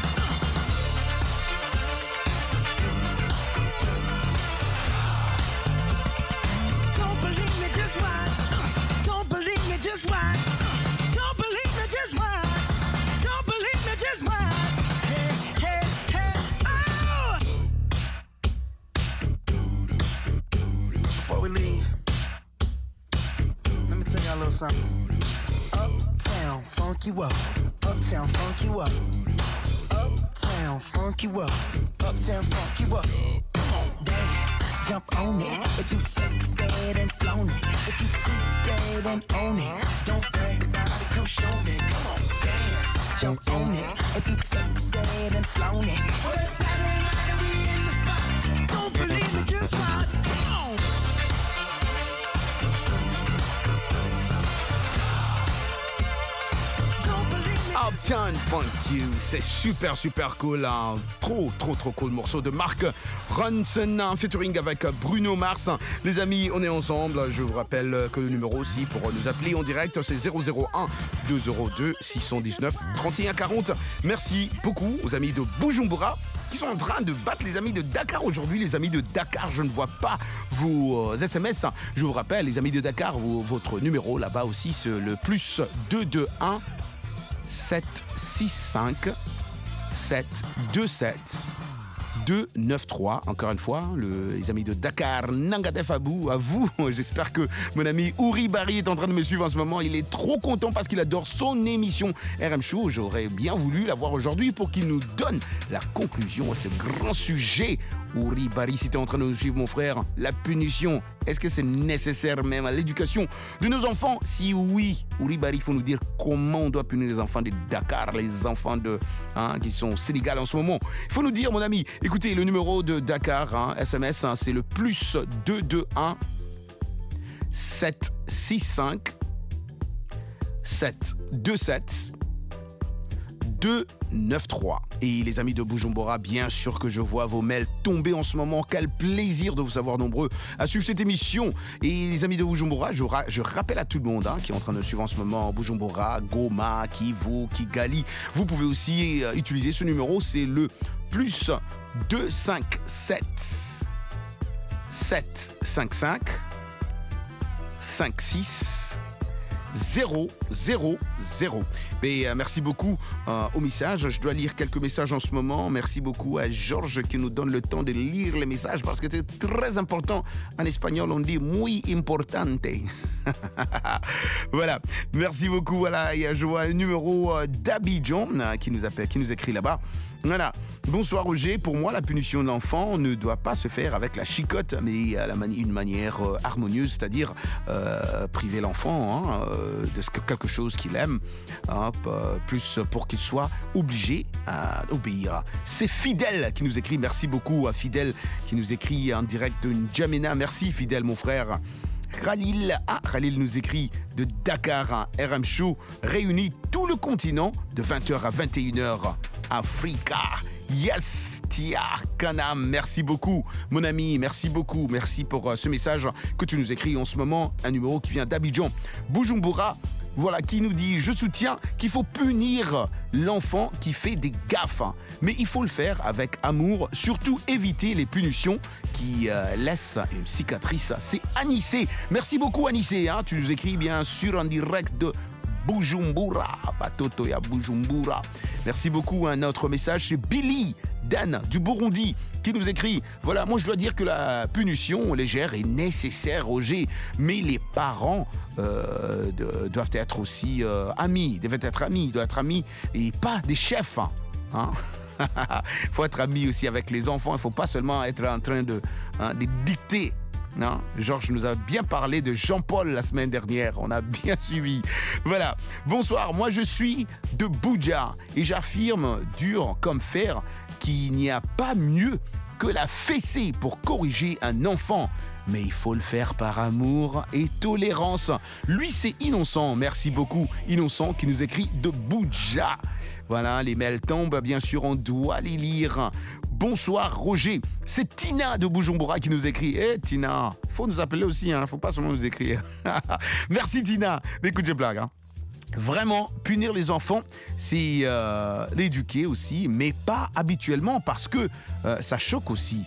Don't believe me, just watch. Don't believe me, just watch. Don't believe me, just watch. Don't believe me, just watch. Hey, hey, hey, oh! Before we leave, let me tell y'all a little something. Uptown, funk you up. Uptown, funk you up. Uptown, funk you up. Uptown, funk you up. Come on, dance, jump on it. If you sexed and flown it. If you freak dead and own it. Don't brag about it, come show me. Come on, dance, jump on it. If you sexed and flown it. Well, it's Saturday night and we in the spot. Don't believe me, just watch. Come on. Uptown Funk You, c'est super cool, hein. Trop cool morceau de Mark Ronson, un featuring avec Bruno Mars. Les amis, on est ensemble. Je vous rappelle que le numéro aussi pour nous appeler en direct, c'est 001 202 619 31 40. Merci beaucoup aux amis de Bujumbura qui sont en train de battre les amis de Dakar aujourd'hui. Les amis de Dakar, je ne vois pas vos SMS. Je vous rappelle, les amis de Dakar, votre numéro là-bas aussi, c'est le plus 221 765 727 293. Encore une fois, les amis de Dakar, Nangatef Abou, à vous. J'espère que mon ami Ouri Barry est en train de me suivre en ce moment. Il est trop content parce qu'il adore son émission RM Show. J'aurais bien voulu l'avoir aujourd'hui pour qu'il nous donne la conclusion à ce grand sujet. Ouri Barry, si tu es en train de nous suivre, mon frère, la punition, est-ce que c'est nécessaire même à l'éducation de nos enfants? Si oui, Ouri Barry, il faut nous dire comment on doit punir les enfants de Dakar, les enfants qui sont au Sénégal en ce moment. Il faut nous dire, mon ami. Écoutez, le numéro de Dakar, SMS, c'est le plus 221 765 727 293. Et les amis de Bujumbura, bien sûr que je vois vos mails tomber en ce moment. Quel plaisir de vous savoir nombreux à suivre cette émission. Et les amis de Bujumbura, je rappelle à tout le monde qui est en train de suivre en ce moment Bujumbura, Goma, Kivu, Kigali. Vous pouvez aussi utiliser ce numéro, c'est le plus 257 755 56 000. Mais merci beaucoup au message. Je dois lire quelques messages en ce moment. Merci beaucoup à Georges qui nous donne le temps de lire les messages parce que c'est très important. En espagnol, on dit muy importante. Voilà. Merci beaucoup. Voilà. Et je vois un numéro d'Abidjan qui nous appelle, qui nous écrit là-bas. Voilà. Bonsoir Roger. Pour moi, la punition de l'enfant ne doit pas se faire avec la chicotte, mais une manière harmonieuse, c'est-à-dire priver l'enfant de quelque chose qu'il aime, plus pour qu'il soit obligé à obéir. C'est Fidèle qui nous écrit. Merci beaucoup à Fidèle qui nous écrit en direct de N'Djamena. Merci Fidèle, mon frère. Khalil nous écrit de Dakar, RM Show réunit tout le continent de 20h à 21h. Africa. Yes, Tia Kanam, merci beaucoup, mon ami, merci beaucoup, merci pour ce message que tu nous écris en ce moment, un numéro qui vient d'Abidjan. Bujumbura, voilà, qui nous dit, je soutiens qu'il faut punir l'enfant qui fait des gaffes, mais il faut le faire avec amour, surtout éviter les punitions qui laissent une cicatrice. C'est Anissé, merci beaucoup Anissé, tu nous écris bien sûr en direct de Bujumbura, Batoto ya Bujumbura. Merci beaucoup. Un autre message, c'est Billy Dan du Burundi qui nous écrit, voilà, moi je dois dire que la punition légère est nécessaire, Roger, mais les parents doivent être aussi amis, doivent être amis et pas des chefs. Hein. Il faut être ami aussi avec les enfants, il ne faut pas seulement être en train de dicter. Non, Georges nous a bien parlé de Jean-Paul la semaine dernière, on a bien suivi. Voilà, bonsoir, moi je suis de Boudja et j'affirme dur comme fer qu'il n'y a pas mieux que la fessée pour corriger un enfant. Mais il faut le faire par amour et tolérance. Lui, c'est Innocent. Merci beaucoup, Innocent, qui nous écrit de Boudja. Voilà, les mails tombent, bien sûr, on doit les lire. Bonsoir, Roger. C'est Tina de Bujumbura qui nous écrit. Tina, il faut nous appeler aussi, hein. Faut pas seulement nous écrire. Merci, Tina. Mais écoute, je blague, hein. Vraiment, punir les enfants, c'est l'éduquer aussi, mais pas habituellement parce que ça choque aussi.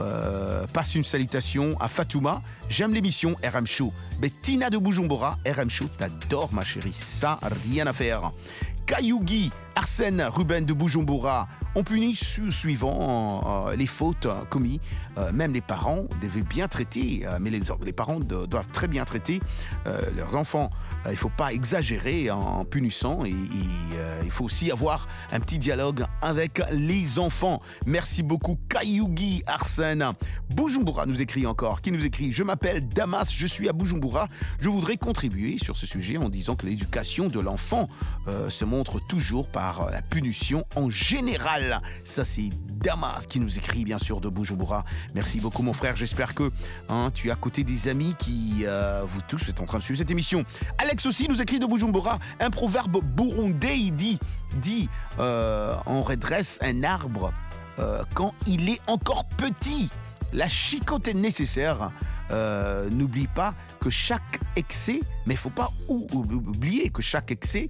Passe une salutation à Fatouma. J'aime l'émission RM Show. Mais Tina de Bujumbura, RM Show, t'adore ma chérie. Ça, rien à faire. Kayugi, Arsène, Ruben de Bujumbura. On punit suivant les fautes commises. Même les parents devaient bien traiter, mais les parents doivent très bien traiter leurs enfants. Il ne faut pas exagérer en punissant et il faut aussi avoir un petit dialogue avec les enfants. Merci beaucoup Kayugi Arsène. Bujumbura nous écrit encore, qui nous écrit « Je m'appelle Damas, je suis à Bujumbura. Je voudrais contribuer sur ce sujet en disant que l'éducation de l'enfant se montre toujours par la punition en général. » Ça c'est Damas qui nous écrit bien sûr de Bujumbura. Merci beaucoup mon frère, j'espère que tu es à côté des amis qui vous tous êtes en train de suivre cette émission. Alex aussi nous écrit de Bujumbura, un proverbe burundais, il dit on redresse un arbre quand il est encore petit. La chicotte est nécessaire. N'oublie pas que chaque excès, mais il ne faut pas oublier que chaque excès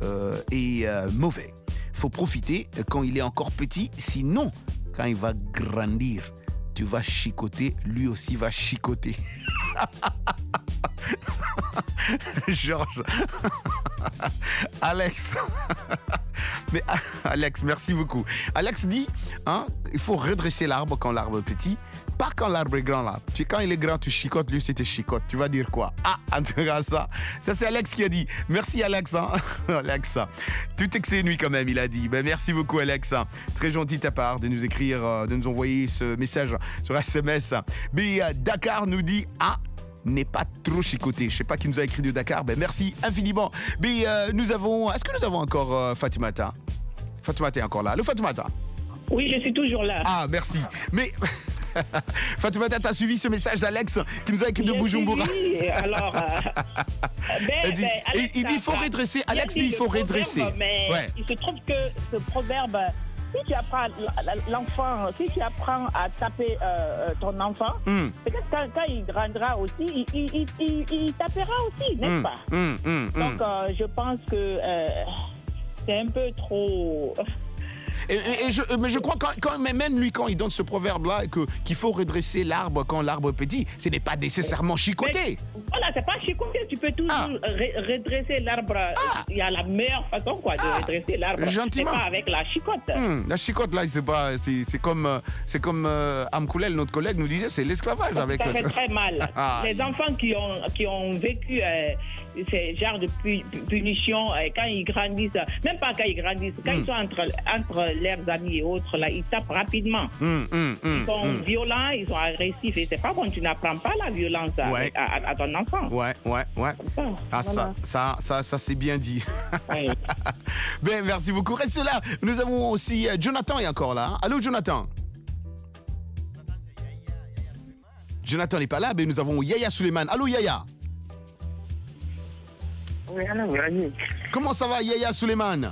est mauvais. Il faut profiter quand il est encore petit, sinon quand il va grandir, tu vas chicoter, lui aussi va chicoter. Georges. Alex. Mais Alex, merci beaucoup. Alex dit, il faut redresser l'arbre quand l'arbre est petit, pas quand l'arbre est grand là. Quand il est grand, tu chicotes, lui c'était chicote. Tu vas dire quoi? En tout cas ça c'est Alex qui a dit. Merci Alex. Alex. Tout excès nuit quand même, il a dit. Merci beaucoup Alex. Très gentil de ta part de nous écrire, de nous envoyer ce message sur SMS. Mais Dakar nous dit n'est pas trop chicoté. Je sais pas qui nous a écrit de Dakar. Merci infiniment. Mais est-ce que nous avons encore Fatoumata? Fatoumata est encore là. Allô Fatoumata? Oui, je suis toujours là. Merci. Mais Fatoumata, t'as suivi ce message d'Alex qui nous a écrit de Bujumbura. Oui, alors. il dit il faut redresser. Alex dit il faut redresser. Mais il se trouve que ce proverbe, si tu apprends l'enfant, si tu apprends à taper ton enfant, peut-être quand il grandira aussi, il tapera aussi, n'est-ce pas? Donc, je pense que c'est un peu trop. Mais je crois même lui, quand il donne ce proverbe-là, qu'il faut redresser l'arbre quand l'arbre est petit, ce n'est pas nécessairement chicoter. Voilà, c'est pas chicoter. Tu peux toujours redresser l'arbre. Il y a la meilleure façon de redresser l'arbre. Gentiment. C'est pas avec la chicote. La chicote, là, c'est comme Amkoulel, notre collègue, nous disait, c'est l'esclavage. Ça fait très mal. Les enfants qui ont vécu ces genres de punitions, quand ils grandissent, même pas quand ils grandissent, quand ils sont entre leurs amis et autres, là, ils tapent rapidement. Ils sont violents, ils sont agressifs. Et c'est pas bon, tu n'apprends pas la violence à ton enfant. Ouais. Ça c'est bien dit. Oui. Merci beaucoup. Reste là. Nous avons aussi Jonathan est encore là. Allô, Jonathan? Jonathan n'est pas là, mais nous avons Yaya Suleiman. Allô, Yaya? Oui, allô, vas-y. Comment ça va, Yaya Suleiman?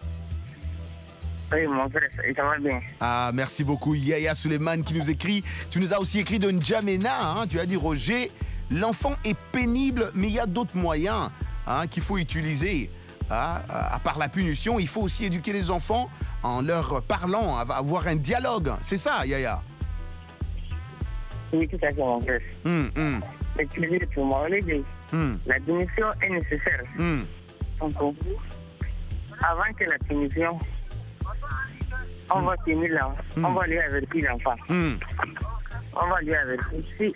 Oui, mon frère, ça va bien. Merci beaucoup, Yaya Suleiman qui nous écrit. Tu nous as aussi écrit de N'Djamena. Tu as dit, Roger, l'enfant est pénible, mais il y a d'autres moyens qu'il faut utiliser. À part la punition, il faut aussi éduquer les enfants en leur parlant, avoir un dialogue. C'est ça, Yaya? Oui, tout à fait, mon frère. Utiliser pour moi, la punition est nécessaire. Donc, avant que la punition On va tenir l'enfant. On va lui avertir l'enfant. On va lui avertir. Si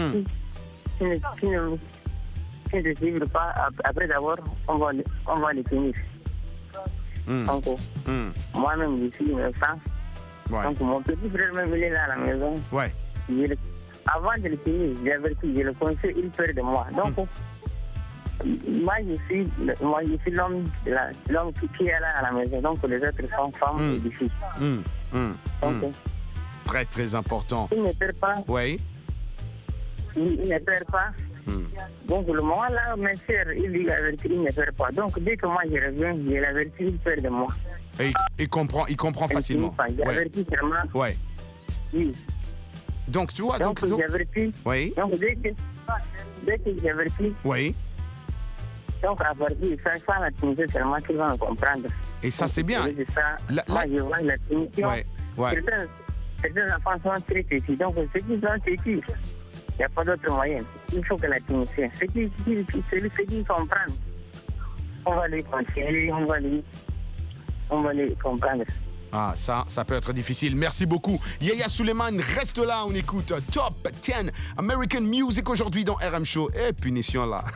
ne suivre pas, après d'abord, on va les tenir. Donc, moi-même, je suis innocent. Donc, mon petit frère même, il est là à la maison. Avant de le tenir, j'ai averti, je le conseille, il peur de moi. Donc, moi, je suis l'homme qui est là à la maison. Donc, les autres sont femmes et des filles. Donc, très, très important. Il ne perd pas. Oui. Il ne perd pas. Donc, le moment là, mes soeurs, il dit l'avertir, il ne perd pas. Donc, dès que moi je reviens, je l'avertis, il perd de moi. Et il comprend facilement. J'avertis seulement. Oui. Donc, tu vois. Donc j'avertis. Oui. Donc, dès que j'avertis. Oui. Donc, à partir de ça, la Tunisie, seulement qu'ils vont comprendre. Et ça, c'est bien. Moi, je vois la Tunisie. Certains enfants sont très petits. Donc, ceux qui sont petits, il n'y a pas d'autre moyen. Il faut que la Tunisie, ceux qui comprennent, on va les conseiller, on va les comprendre. Ah, ça peut être difficile. Merci beaucoup. Yaya Suleiman, reste là, on écoute Top 10 American Music aujourd'hui dans RM Show. Et punition là.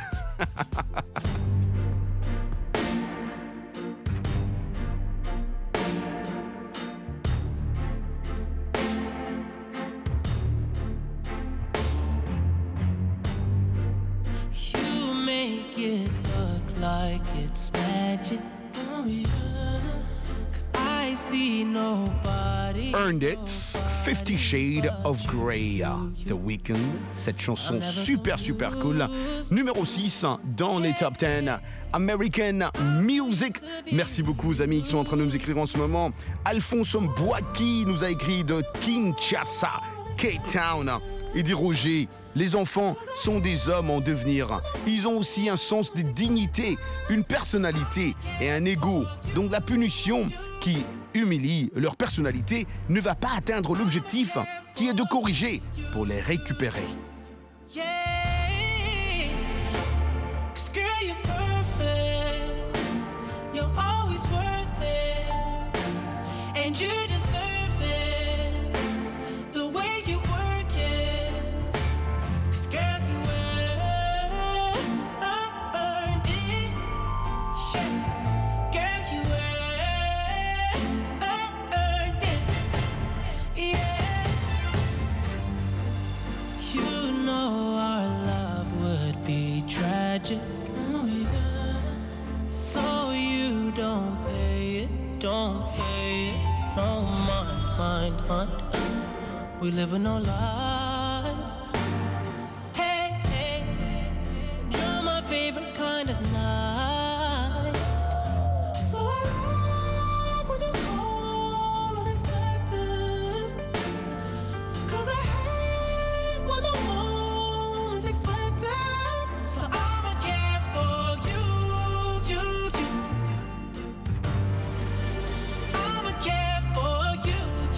You make it look like it's magic. Oh yeah. I see nobody. Earned It, 50 Shades of Grey, The Weeknd. Cette chanson super cool. Numéro 6 dans les Top 10 American Music. Merci beaucoup aux amis qui sont en train de nous écrire en ce moment. Alphonse Mbouaki nous a écrit de Kinshasa, Cape Town. Il dit Roger, les enfants sont des hommes en devenir. Ils ont aussi un sens de dignité, une personnalité et un ego. Donc la punition qui humilie leur personnalité ne va pas atteindre l'objectif qui est de corriger pour les récupérer. Yeah, 'cause girl, you're perfect. You're always worth it, and you deserve it. The way you work it, 'cause girl, you earned it. Yeah, girl, you earned it. Yeah, you know our love would be tragic. Oh yeah. So you don't pay it. No mind. We live in no lies. Hey, you're my favorite kind of night. So I love when you call unexpected. 'Cause I hate when the moment's expected. So I'ma care for you. I'ma care for you.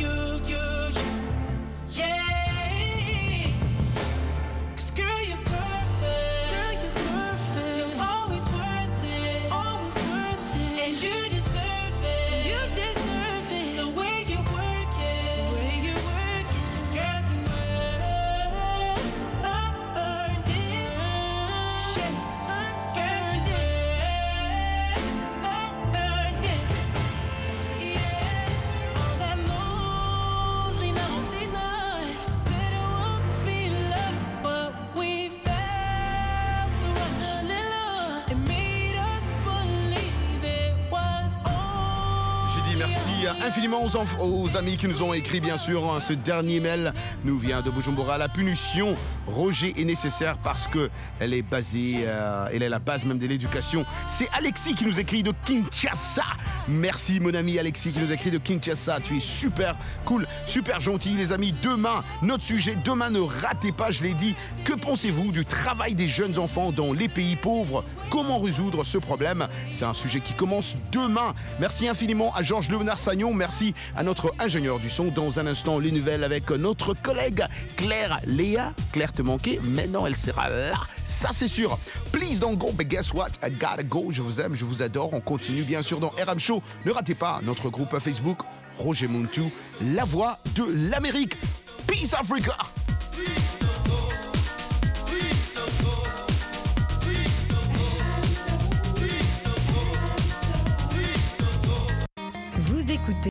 Yeah. 'Cause girl, you're perfect. You're always worth it. And you deserve it. The way you work it. 'Cause girl, you earned it. Yeah. Girl, you earned it. Yeah. On that lonely night, said it would be love, but we felt the rush. It made us believe it was all. J'ai dit merci infiniment aux amis qui nous ont écrit, bien sûr. Ce dernier mail nous vient de Bujumbura. La punition, Roger, est nécessaire parce qu'elle est basée, elle est la base même de l'éducation. C'est Alexis qui nous écrit de Kinshasa. Merci mon ami Alexis qui nous écrit de Kinshasa. Tu es super cool, super gentil les amis. Demain, notre sujet, demain ne ratez pas, je l'ai dit. Que pensez-vous du travail des jeunes enfants dans les pays pauvres? Comment résoudre ce problème? C'est un sujet qui commence demain. Merci infiniment à Georges Léonard Sagnon compagnon. Merci à notre ingénieur du son. Dans un instant, les nouvelles avec notre collègue Claire Léa. Claire te manquait, mais non, elle sera là. Ça, c'est sûr. Please don't go, but guess what? I gotta go. Je vous aime, je vous adore. On continue bien sûr dans RM Show. Ne ratez pas notre groupe Facebook, Roger Muntu, la voix de l'Amérique. Peace Africa! Vous écoutez